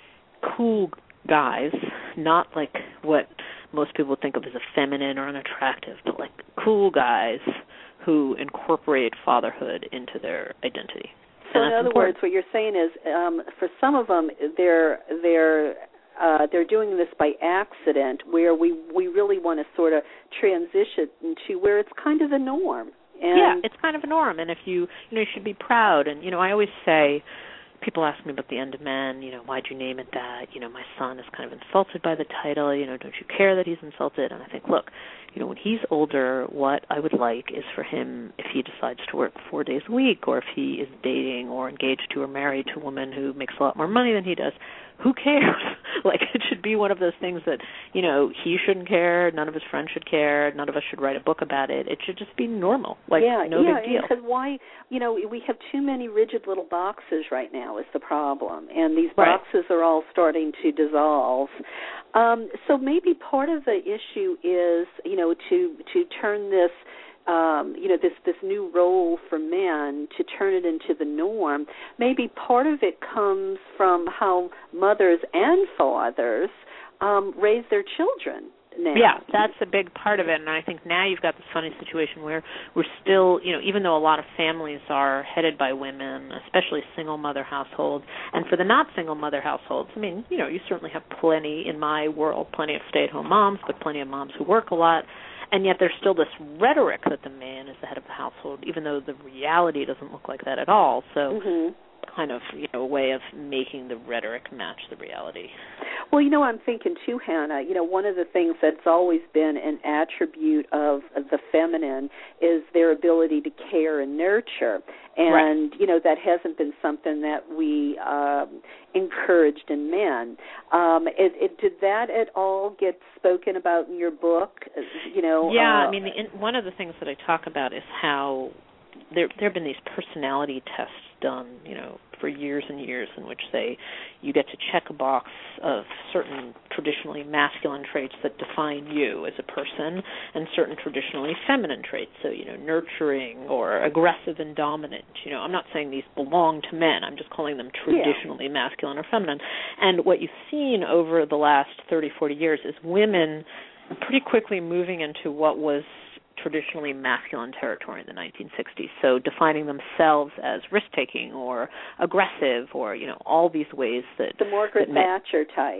cool guys, not like what most people think of as effeminate or unattractive, but like cool guys who incorporate fatherhood into their identity. So in other important. words, what you're saying is, um, for some of them, they're they're uh, they're doing this by accident, where we we really want to sort of transition into where it's kind of the norm. And yeah, it's kind of a norm, and if you you know you should be proud. And you know, I always say, people ask me about The End of Men, you know, why'd you name it that? You know, my son is kind of insulted by the title, you know, don't you care that he's insulted? And I think, look, you know, when he's older, what I would like is for him, if he decides to work four days a week, or if he is dating or engaged to or married to a woman who makes a lot more money than he does, who cares? Like, it should be one of those things that, you know, he shouldn't care, none of his friends should care, none of us should write a book about it. It should just be normal, like yeah, no yeah, big deal. Because why, you know, we have too many rigid little boxes right now is the problem, and these Right. boxes are all starting to dissolve. Um, so maybe part of the issue is, you know, to to turn this, um, you know, this this new role for men, to turn it into the norm. Maybe part of it comes from how mothers and fathers um, raise their children now. Yeah, that's a big part of it, and I think now you've got this funny situation where we're still, you know, even though a lot of families are headed by women, especially single mother households, and for the not single mother households, I mean, you know, you certainly have plenty, in my world, plenty of stay-at-home moms, but plenty of moms who work a lot, and yet there's still this rhetoric that the man is the head of the household, even though the reality doesn't look like that at all. So Mm-hmm. kind of, you know, a way of making the rhetoric match the reality. Well, you know, I'm thinking too, Hannah, you know, one of the things that's always been an attribute of the feminine is their ability to care and nurture. And, right. you know, that hasn't been something that we um, encouraged in men. Um, it, it, did that at all get spoken about in your book? You know, yeah, uh, I mean, the, in, one of the things that I talk about is how there there have been these personality tests done, you know, for years and years, in which they you get to check a box of certain traditionally masculine traits that define you as a person, and certain traditionally feminine traits. So, you know, nurturing or aggressive and dominant. You know, I'm not saying these belong to men. I'm just calling them traditionally yeah. masculine or feminine. And what you've seen over the last thirty, forty years is women pretty quickly moving into what was traditionally masculine territory in the nineteen sixties, so defining themselves as risk-taking or aggressive, or, you know, all these ways that... The Margaret that Thatcher type.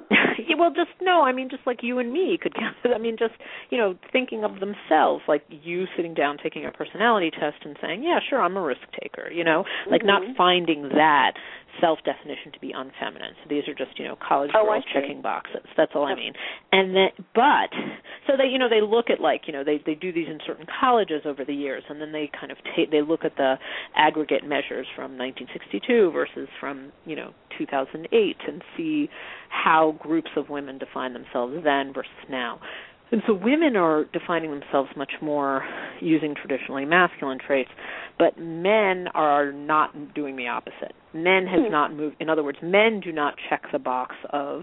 Yeah, well, just no. I mean, just like you and me could count. I mean, just you know, thinking of themselves, like you sitting down, taking a personality test, and saying, "Yeah, sure, I'm a risk taker." You know, like mm-hmm. not finding that self-definition to be unfeminine. So these are just you know college oh, girls checking boxes. That's all I mean. And then, but so they you know they look at like you know they they do these in certain colleges over the years, and then they kind of take they look at the aggregate measures from nineteen sixty-two versus from you know two thousand eight and see how groups of women define themselves then versus now. And so women are defining themselves much more using traditionally masculine traits, but men are not doing the opposite. Men has not moved. In other words, men do not check the box of,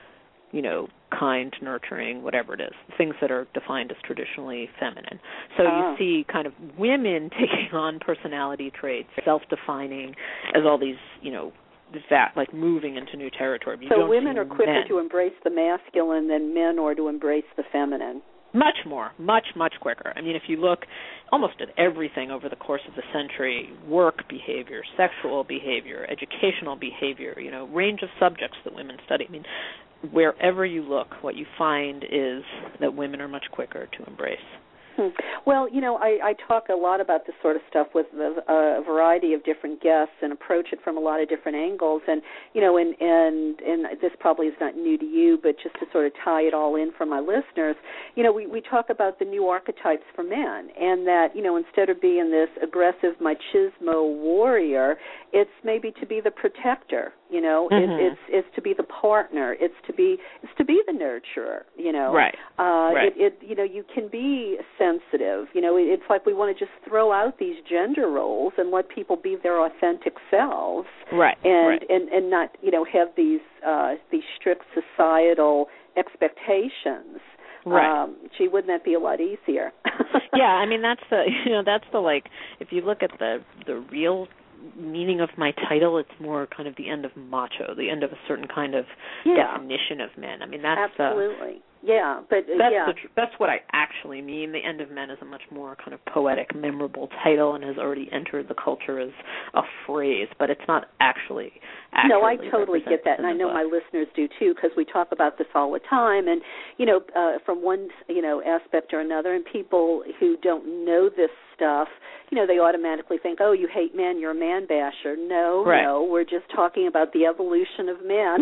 you know, kind, nurturing, whatever it is, things that are defined as traditionally feminine. So oh. you see kind of women taking on personality traits, self-defining as all these, you know, that like moving into new territory. You so don't women see are quicker men. to embrace the masculine than men are to embrace the feminine. Much more, much, much quicker. I mean, if you look almost at everything over the course of the century, work behavior, sexual behavior, educational behavior, you know, range of subjects that women study. I mean, wherever you look, what you find is that women are much quicker to embrace. Hmm. Well, you know, I, I talk a lot about this sort of stuff with a, a variety of different guests and approach it from a lot of different angles. And, you know, and, and, and this probably is not new to you, but just to sort of tie it all in for my listeners, you know, we, we talk about the new archetypes for men, and that, you know, instead of being this aggressive machismo warrior, it's maybe to be the protector. You know, mm-hmm. it, it's it's to be the partner. It's to be it's to be the nurturer. You know, right? Uh, right. It, it you know you can be sensitive. You know, it, it's like we want to just throw out these gender roles and let people be their authentic selves. Right. And right. and, and not you know have these uh, these strict societal expectations. Right. Um, gee, wouldn't that be a lot easier? Yeah, I mean that's the you know that's the like if you look at the the real meaning of my title, it's more kind of the end of macho, the end of a certain kind of yeah. definition of men. I mean, that's absolutely. Uh, yeah, but uh, that's yeah. The, that's what I actually mean. The end of men is a much more kind of poetic, memorable title, and has already entered the culture as a phrase, but it's not actually. No, I totally get that, and I know book. my listeners do too, because we talk about this all the time. And you know, uh, from one you know aspect or another, and people who don't know this stuff, you know, they automatically think, "Oh, you hate men, you're a man basher." No, right. no, we're just talking about the evolution of men.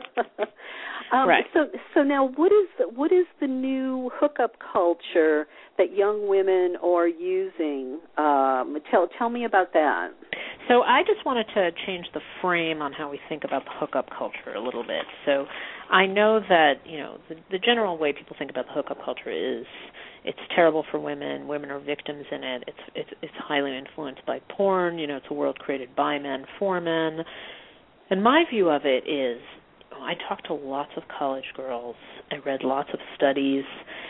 um, right. So, so now, what is the, what is the new hookup culture that young women are using? Um, tell tell me about that. So I just wanted to change the frame on how we think about the hookup culture a little bit. So I know that, you know, the, the general way people think about the hookup culture is it's terrible for women, women are victims in it, it's it's it's highly influenced by porn, you know, it's a world created by men for men. And my view of it is, I talked to lots of college girls, I read lots of studies,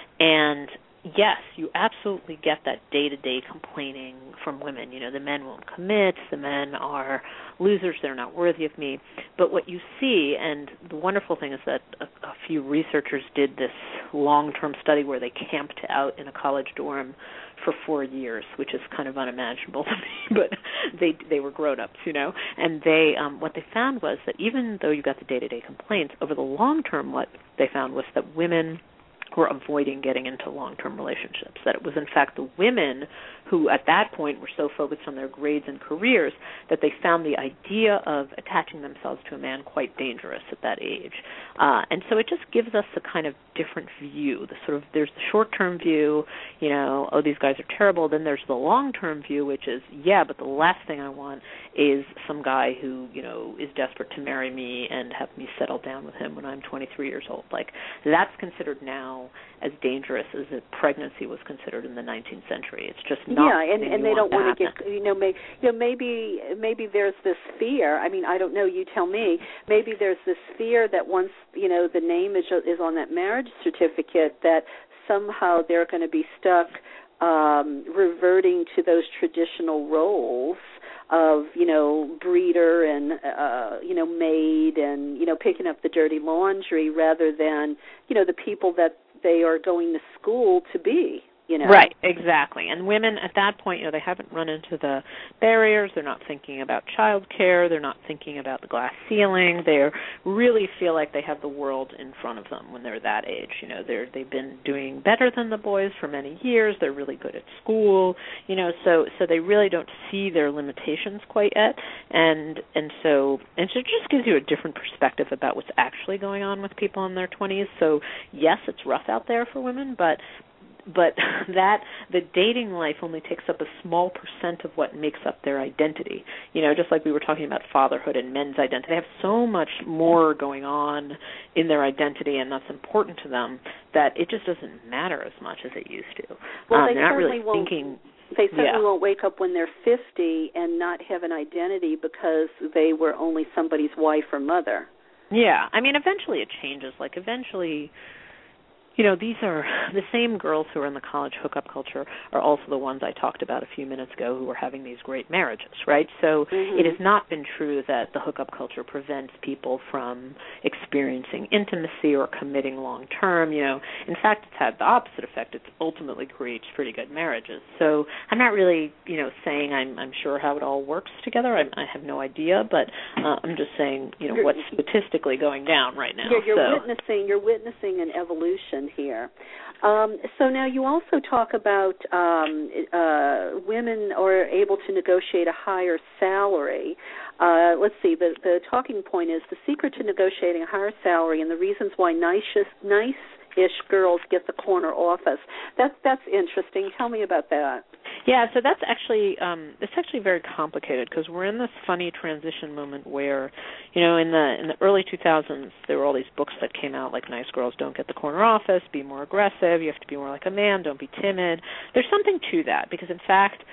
and yes, you absolutely get that day-to-day complaining from women. You know, the men won't commit, the men are losers, they're not worthy of me. But what you see, and the wonderful thing is that a, a few researchers did this long-term study where they camped out in a college dorm for four years, which is kind of unimaginable to me, but they they were grown-ups, you know. And they um, what they found was that even though you got the day-to-day complaints, over the long term what they found was that women were avoiding getting into long-term relationships, that it was, in fact, the women who, at that point, were so focused on their grades and careers that they found the idea of attaching themselves to a man quite dangerous at that age. Uh, and so it just gives us a kind of different view. The sort of there's the short-term view, you know, oh, these guys are terrible. Then there's the long-term view, which is, yeah, but the last thing I want is some guy who, you know, is desperate to marry me and have me settle down with him when I'm twenty-three years old. Like, that's considered now as dangerous as a pregnancy was considered in the nineteenth century. It's just not. Yeah, and, and they don't want to get, you know, may, you know, maybe maybe there's this fear. I mean, I don't know. You tell me. Maybe there's this fear that once, you know, the name is is on that marriage certificate, that somehow they're going to be stuck um, reverting to those traditional roles of, you know, breeder and, uh, you know, maid and, you know, picking up the dirty laundry rather than, you know, the people that they are going to school to be. You know? Right, exactly. And women at that point, you know, they haven't run into the barriers. They're not thinking about child care. They're not thinking about the glass ceiling. They really feel like they have the world in front of them when they're that age. You know, they're they've been doing better than the boys for many years. They're really good at school. You know, so so they really don't see their limitations quite yet. And and so and so it just gives you a different perspective about what's actually going on with people in their twenties. So yes, it's rough out there for women, but But that the dating life only takes up a small percent of what makes up their identity. You know, just like we were talking about fatherhood and men's identity, they have so much more going on in their identity, and that's important to them, that it just doesn't matter as much as it used to. Well, um, they they're not certainly really won't, thinking. They certainly yeah. won't wake up when they're fifty and not have an identity because they were only somebody's wife or mother. Yeah, I mean, eventually it changes. Like, eventually, you know, these are the same girls who are in the college hookup culture are also the ones I talked about a few minutes ago who are having these great marriages, right? So mm-hmm. it has not been true that the hookup culture prevents people from experiencing intimacy or committing long term. You know, in fact, it's had the opposite effect. It's ultimately creates pretty good marriages. So I'm not really, you know, saying I'm I'm sure how it all works together. I, I have no idea, but uh, I'm just saying, you know, what's statistically going down right now. You're, you're so. witnessing you're witnessing an evolution here. Um, so now you also talk about um, uh, women are able to negotiate a higher salary. Uh, let's see, the, the talking point is the secret to negotiating a higher salary and the reasons why nice-ish, nice-ish girls get the corner office. That's, that's interesting. Tell me about that. Yeah, so that's actually um, it's actually very complicated because we're in this funny transition moment where, you know, in the in the early two thousands there were all these books that came out like Nice Girls Don't Get the Corner Office, Be More Aggressive, You Have to Be More Like a Man, Don't Be Timid. There's something to that because in fact,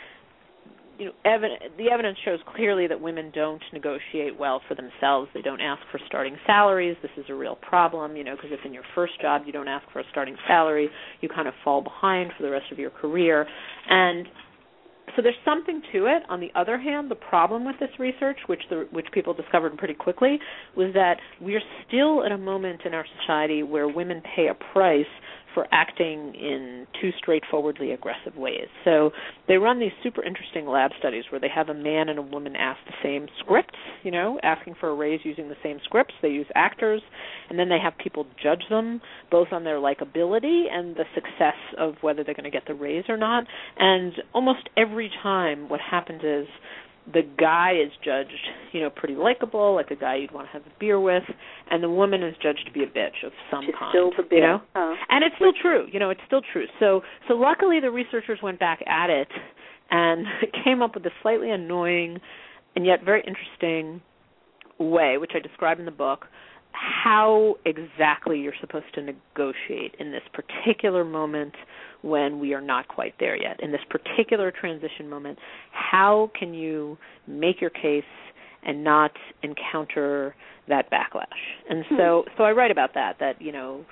you know, evidence, the evidence shows clearly that women don't negotiate well for themselves. They don't ask for starting salaries. This is a real problem, you know, because if in your first job you don't ask for a starting salary, you kind of fall behind for the rest of your career. And so there's something to it. On the other hand, the problem with this research, which the, which people discovered pretty quickly, was that we're still at a moment in our society where women pay a price for acting in too straightforwardly aggressive ways. So they run these super interesting lab studies where they have a man and a woman ask the same scripts, you know, asking for a raise using the same scripts. They use actors, and then they have people judge them both on their likability and the success of whether they're going to get the raise or not. And almost every time what happens is the guy is judged, you know, pretty likable, like a guy you'd want to have a beer with, and the woman is judged to be a bitch of some She's kind. still the bitch. You know? Oh. And it's still true. You know, it's still true. So, so luckily the researchers went back at it and came up with a slightly annoying and yet very interesting way, which I describe in the book, how exactly you're supposed to negotiate in this particular moment when we are not quite there yet. In this particular transition moment, how can you make your case and not encounter that backlash? And so so I write about that, that, you know,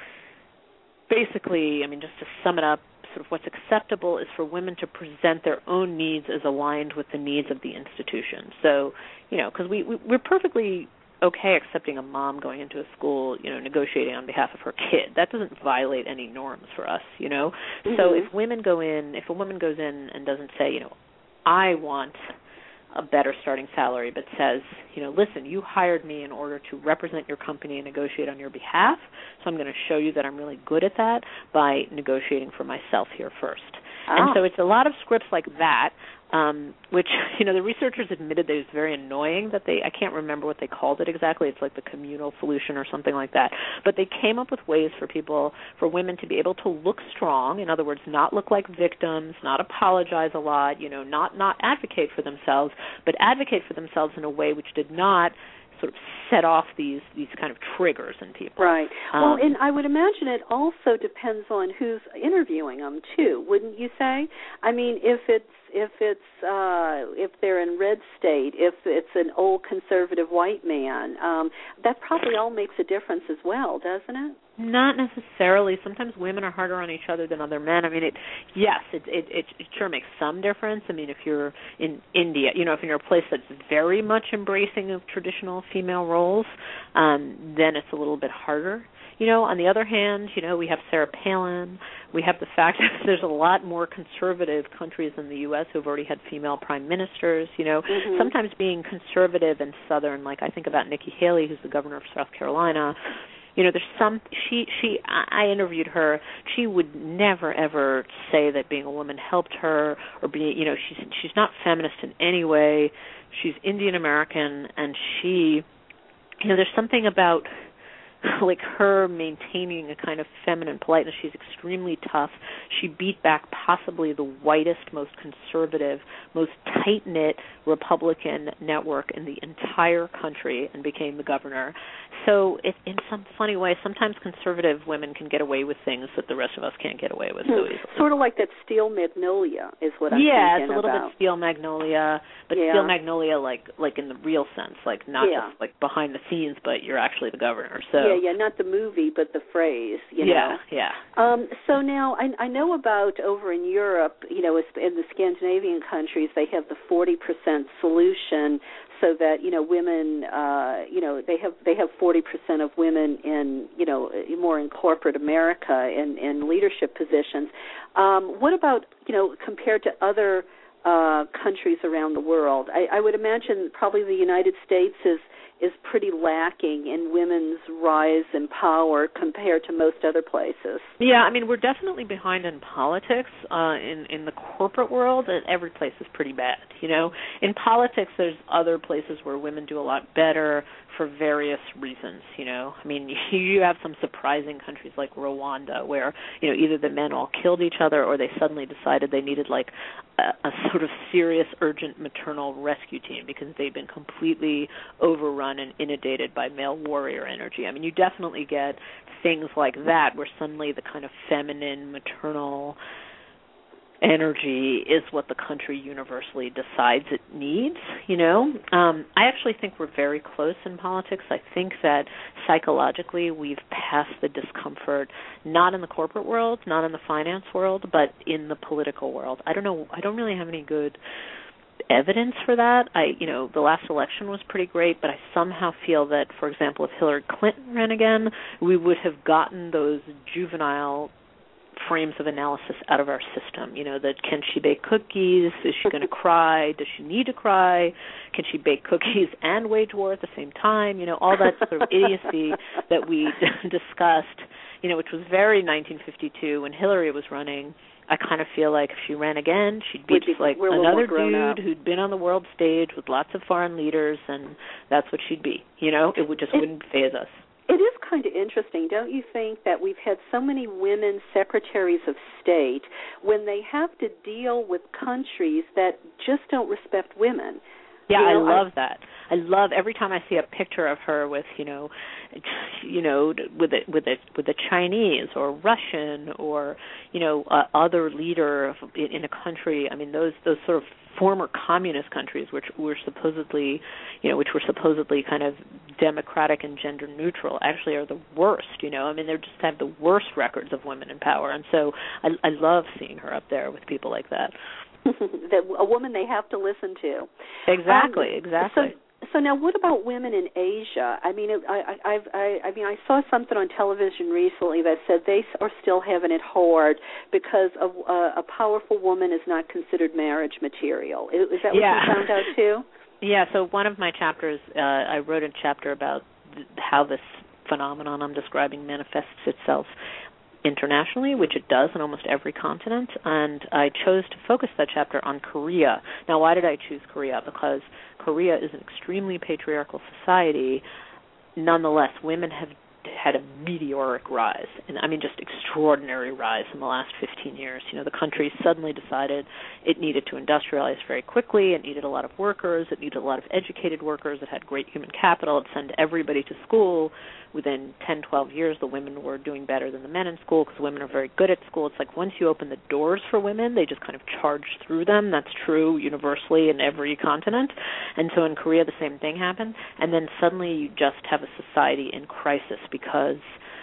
basically, I mean, just to sum it up, sort of what's acceptable is for women to present their own needs as aligned with the needs of the institution. So, you know, because we, we, we're perfectly okay accepting a mom going into a school, you know, negotiating on behalf of her kid. That doesn't violate any norms for us, you know. Mm-hmm. So if women go in, if a woman goes in and doesn't say, you know, I want a better starting salary, but says, you know, listen, you hired me in order to represent your company and negotiate on your behalf, so I'm going to show you that I'm really good at that by negotiating for myself here first. Oh. And so it's a lot of scripts like that, um, which, you know, the researchers admitted that it was very annoying that they, I can't remember what they called it exactly, it's like the communal solution or something like that, but they came up with ways for people, for women to be able to look strong, in other words, not look like victims, not apologize a lot, you know, not, not advocate for themselves, but advocate for themselves in a way which did not sort of set off these these kind of triggers in people. Right. Um, well, and I would imagine it also depends on who's interviewing them too, wouldn't you say? I mean, if it's if it's uh, if they're in red state, if it's an old conservative white man, um, that probably all makes a difference as well, doesn't it? Not necessarily. Sometimes women are harder on each other than other men. I mean, it. Yes, it it it, it sure makes some difference. I mean, if you're in India, you know, if you're in a place that's very much embracing of traditional female roles, um, then it's a little bit harder. You know, on the other hand, you know, we have Sarah Palin. We have the fact that there's a lot more conservative countries in the U S who've already had female prime ministers. You know, mm-hmm. sometimes being conservative and Southern, like I think about Nikki Haley, who's the governor of South Carolina. You know, there's some, she, she, I interviewed her, she would never, ever say that being a woman helped her or be, you know, she's, she's not feminist in any way. She's Indian American, and she, you know, there's something about, like, her maintaining a kind of feminine politeness. She's extremely tough. She beat back possibly the whitest, most conservative, most tight-knit Republican network in the entire country and became the governor. So it, in some funny way, sometimes conservative women can get away with things that the rest of us can't get away with so easily. Sort of like that Steel Magnolia is what I'm yeah, thinking about. Yeah, it's a little about. bit Steel Magnolia, but yeah. Steel Magnolia like like in the real sense, like not yeah. just like behind the scenes, but you're actually the governor. So yeah, yeah, not the movie, but the phrase. You yeah, know? yeah. Um, so now I, I know about over in Europe, you know, in the Scandinavian countries, they have the forty percent solution, so that you know women, uh, you know, they have they have forty percent of women in you know more in corporate America in, in leadership positions. Um, what about you know compared to other uh, countries around the world? I, I would imagine probably the United States is. is pretty lacking in women's rise in power compared to most other places. Yeah, I mean, we're definitely behind in politics. Uh, in, in the corporate world, every place is pretty bad, you know. In politics, there's other places where women do a lot better for various reasons, you know. I mean, you have some surprising countries like Rwanda where, you know, either the men all killed each other or they suddenly decided they needed, like, a, a sort of serious, urgent maternal rescue team because they'd been completely overrun and inundated by male warrior energy. I mean, you definitely get things like that where suddenly the kind of feminine, maternal energy is what the country universally decides it needs, you know. Um, I actually think we're very close in politics. I think that psychologically we've passed the discomfort, not in the corporate world, not in the finance world, but in the political world. I don't know, I don't really have any good evidence for that. I, you know, the last election was pretty great, but I somehow feel that, for example, if Hillary Clinton ran again, we would have gotten those juvenile frames of analysis out of our system. You know, that can she bake cookies? Is she going to cry? Does she need to cry? Can she bake cookies and wage war at the same time? You know, all that sort of idiocy that we discussed, you know, which was very nineteen fifty-two when Hillary was running. I kind of feel like if she ran again, she'd be just like another dude who'd been on the world stage with lots of foreign leaders, and that's what she'd be. You know, it would just it, wouldn't faze us. It is kind of interesting, don't you think, that we've had so many women secretaries of state when they have to deal with countries that just don't respect women? Yeah, you know, I love I, that. I love every time I see a picture of her with, you know, you know, with a with a with a Chinese or Russian or, you know, uh, other leader of, in, in a country. I mean, those those sort of former communist countries, which were supposedly, you know, which were supposedly kind of democratic and gender neutral, actually are the worst. You know, I mean, they just have the worst records of women in power, and so I, I love seeing her up there with people like that. that a woman they have to listen to. Exactly, um, exactly. So, so now, what about women in Asia? I mean, I, I, I've, I, I mean, I saw something on television recently that said they are still having it hard because a, a powerful woman is not considered marriage material. Is, is that what yeah. you found out too? Yeah. So one of my chapters, uh, I wrote a chapter about th- how this phenomenon I'm describing manifests itself internationally, which it does in almost every continent, and I chose to focus that chapter on Korea. Now, why did I choose Korea? Because Korea is an extremely patriarchal society. Nonetheless, women have had a meteoric rise, and I mean just extraordinary rise in the last fifteen years. You know, the country suddenly decided it needed to industrialize very quickly. It needed a lot of workers. It needed a lot of educated workers. It had great human capital. It sent everybody to school. Within ten, twelve years, the women were doing better than the men in school because women are very good at school. It's like once you open the doors for women, they just kind of charge through them. That's true universally in every continent. And so in Korea, the same thing happened. And then suddenly you just have a society in crisis because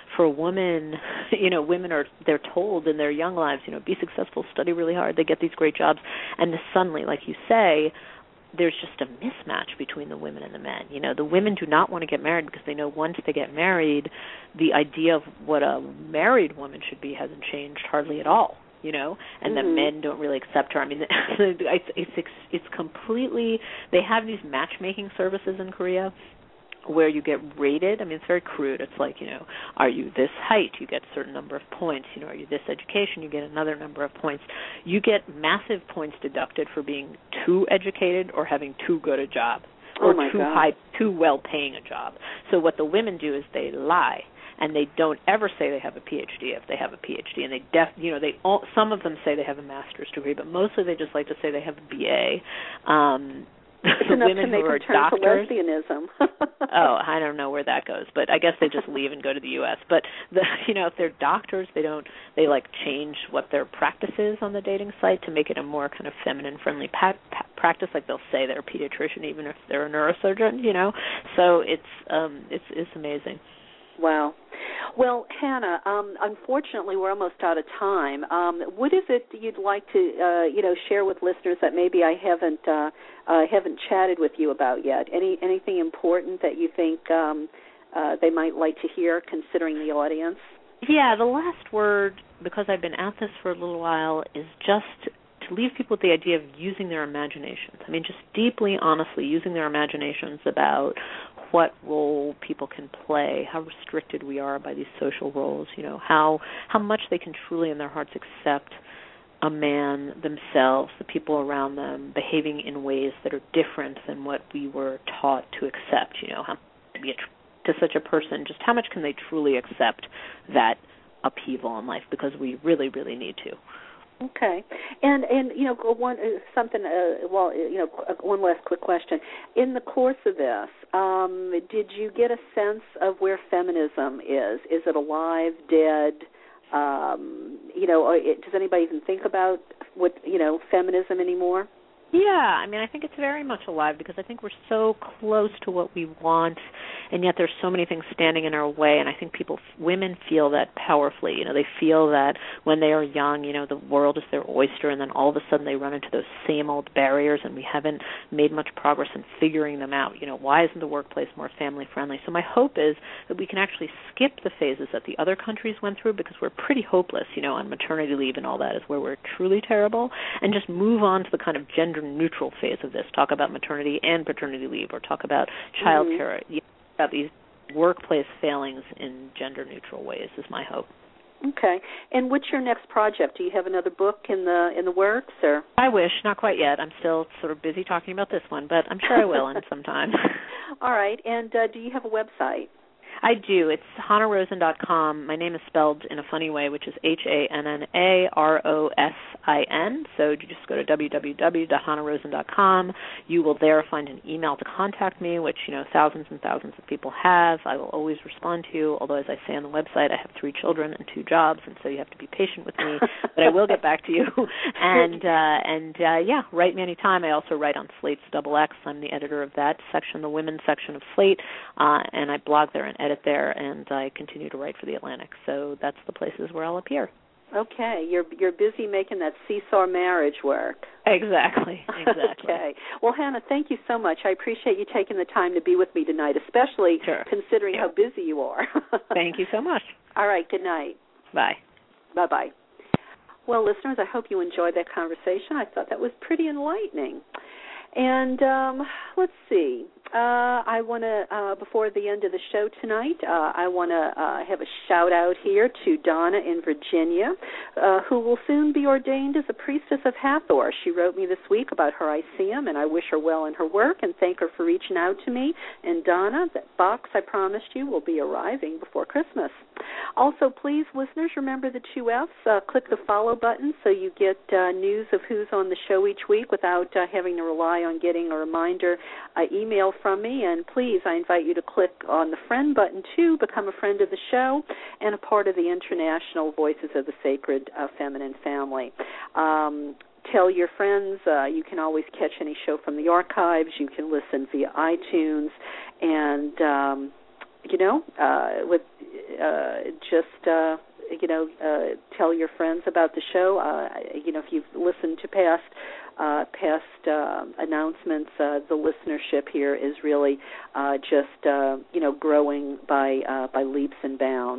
for a woman, you know, women are, they're told in their young lives, you know, be successful, study really hard, they get these great jobs, and then suddenly, like you say, there's just a mismatch between the women and the men. You know, the women do not want to get married because they know once they get married, the idea of what a married woman should be hasn't changed hardly at all. You know, and mm-hmm. the men don't really accept her. I mean, it's, it's it's completely. They have these matchmaking services in Korea where you get rated. I mean, it's very crude. It's like, you know, are you this height? You get a certain number of points. You know, are you this education? You get another number of points. You get massive points deducted for being too educated or having too good a job, or oh my too God. high, too well paying a job. So what the women do is they lie. And they don't ever say they have a P H D if they have a P H D, and they def, you know, they all, some of them say they have a master's degree, but mostly they just like to say they have a B A. Um, it's the enough women to make who are them turn doctors, to lesbianism. oh, I don't know where that goes, but I guess they just leave and go to the U S But the, you know, if they're doctors, they don't, they like change what their practice is on the dating site to make it a more kind of feminine-friendly pa- pa- practice. Like they'll say they're a pediatrician even if they're a neurosurgeon, you know. So it's um, it's it's amazing. Wow. Well, Hannah, um, unfortunately, we're almost out of time. Um, what is it you'd like to, uh, you know, share with listeners that maybe I haven't uh, uh, haven't chatted with you about yet? Any anything important that you think um, uh, they might like to hear, considering the audience? Yeah, the last word, because I've been at this for a little while, is just to leave people with the idea of using their imaginations. I mean, just deeply, honestly, using their imaginations about what role people can play, how restricted we are by these social roles, you know, how how much they can truly in their hearts accept a man, themselves, the people around them, behaving in ways that are different than what we were taught to accept, you know, how to be a, to such a person, just how much can they truly accept that upheaval in life, because we really, really need to. Okay, and and you know one something. Uh, well, you know, one last quick question. In the course of this, um, did you get a sense of where feminism is? Is it alive, dead? Um, you know, or it, does anybody even think about what you know feminism anymore? Yeah, I mean, I think it's very much alive because I think we're so close to what we want, and yet there's so many things standing in our way, and I think people, women feel that powerfully. You know, they feel that when they are young, you know, the world is their oyster, and then all of a sudden they run into those same old barriers, and we haven't made much progress in figuring them out. You know, why isn't the workplace more family-friendly? So my hope is that we can actually skip the phases that the other countries went through, because we're pretty hopeless, you know, on maternity leave and all that is where we're truly terrible, and just move on to the kind of gender neutral phase of this, talk about maternity and paternity leave, or talk about child mm-hmm. care, you know, about these workplace failings in gender neutral ways is my hope. Okay. And what's your next project? Do you have another book in the in the works, or? I wish, not quite yet. I'm still sort of busy talking about this one, but I'm sure I will in some time. All right. And uh, do you have a website? I do. It's hannah rosin dot com. My name is spelled in a funny way, which is H A N N A R O S I N. So you just go to w w w dot hannah rosin dot com. You will there find an email to contact me, which, you know, thousands and thousands of people have. I will always respond to you, although, as I say on the website, I have three children and two jobs, and so you have to be patient with me. But I will get back to you. And, uh, and uh, yeah, write me anytime. I also write on Slate's Double X. I'm the editor of that section, the women's section of Slate, uh, and I blog there and edit there, and I continue to write for The Atlantic. So that's the places where I'll appear. Okay, you're you're busy making that seesaw marriage work. Exactly, exactly. Okay. Well, Hannah, thank you so much. I appreciate you taking the time to be with me tonight, especially sure. considering yeah. how busy you are. Thank you so much. All right, good night. Bye. Bye-bye. Well, listeners, I hope you enjoyed that conversation. I thought that was pretty enlightening. And um, let's see. Uh, I want to, uh, before the end of the show tonight, uh, I want to uh, have a shout-out here to Donna in Virginia, uh, who will soon be ordained as a priestess of Hathor. She wrote me this week about her I C M, and I wish her well in her work and thank her for reaching out to me. And Donna, that box I promised you will be arriving before Christmas. Also, please, listeners, remember the two F's. Uh, click the follow button so you get uh, news of who's on the show each week without uh, having to rely on getting a reminder uh, email from me. And please, I invite you to click on the friend button to become a friend of the show and a part of the International Voices of the Sacred uh, Feminine Family. Um, tell your friends. Uh, you can always catch any show from the archives. You can listen via iTunes. And, um, you know, uh, with uh, just uh, you know uh, tell your friends about the show. Uh, you know, if you've listened to past uh, past uh, announcements, uh, the listenership here is really uh, just uh, you know growing by uh, by leaps and bounds.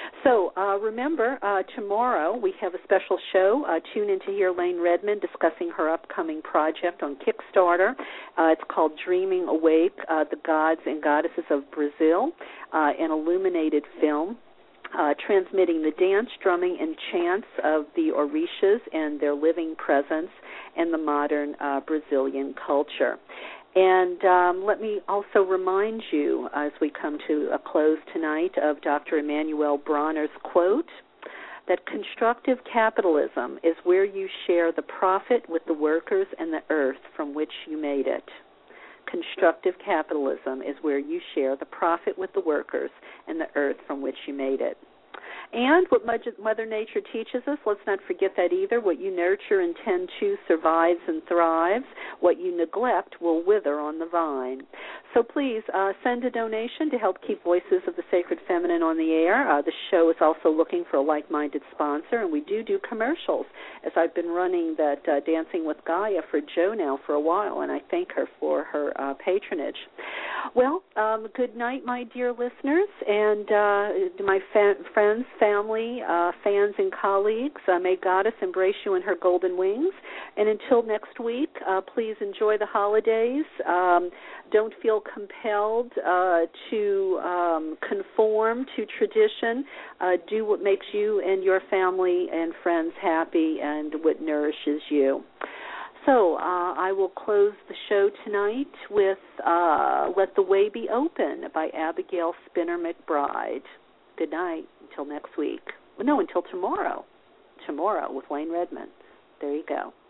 So uh, remember, uh, tomorrow we have a special show. Uh, tune in to hear Lane Redmond discussing her upcoming project on Kickstarter. Uh, it's called Dreaming Awake, uh, the Gods and Goddesses of Brazil, uh, an illuminated film. Uh, transmitting the dance, drumming, and chants of the Orishas and their living presence in the modern uh, Brazilian culture. And um, let me also remind you, as we come to a close tonight, of Doctor Emanuel Bronner's quote, that constructive capitalism is where you share the profit with the workers and the earth from which you made it. Constructive capitalism is where you share the profit with the workers and the earth from which you made it. And what Mother Nature teaches us, let's not forget that either. What you nurture and tend to survives and thrives. What you neglect will wither on the vine. So please uh, send a donation to help keep Voices of the Sacred Feminine on the air. Uh, the show is also looking for a like-minded sponsor, and we do do commercials, as I've been running that uh, Dancing with Gaia for Jo now for a while, and I thank her for her uh, patronage. Well, um, good night, my dear listeners, and uh, my fa- friends, family, uh, fans, and colleagues. Uh, may Goddess embrace you in her golden wings. And until next week, uh, please enjoy the holidays. Um, don't feel compelled uh, to um, conform to tradition. Uh, do what makes you and your family and friends happy and what nourishes you. So uh, I will close the show tonight with uh, Let the Way Be Open by Abigail Spinner McBride. Good night. Until next week. No, until tomorrow. Tomorrow with Lane Redmond. There you go.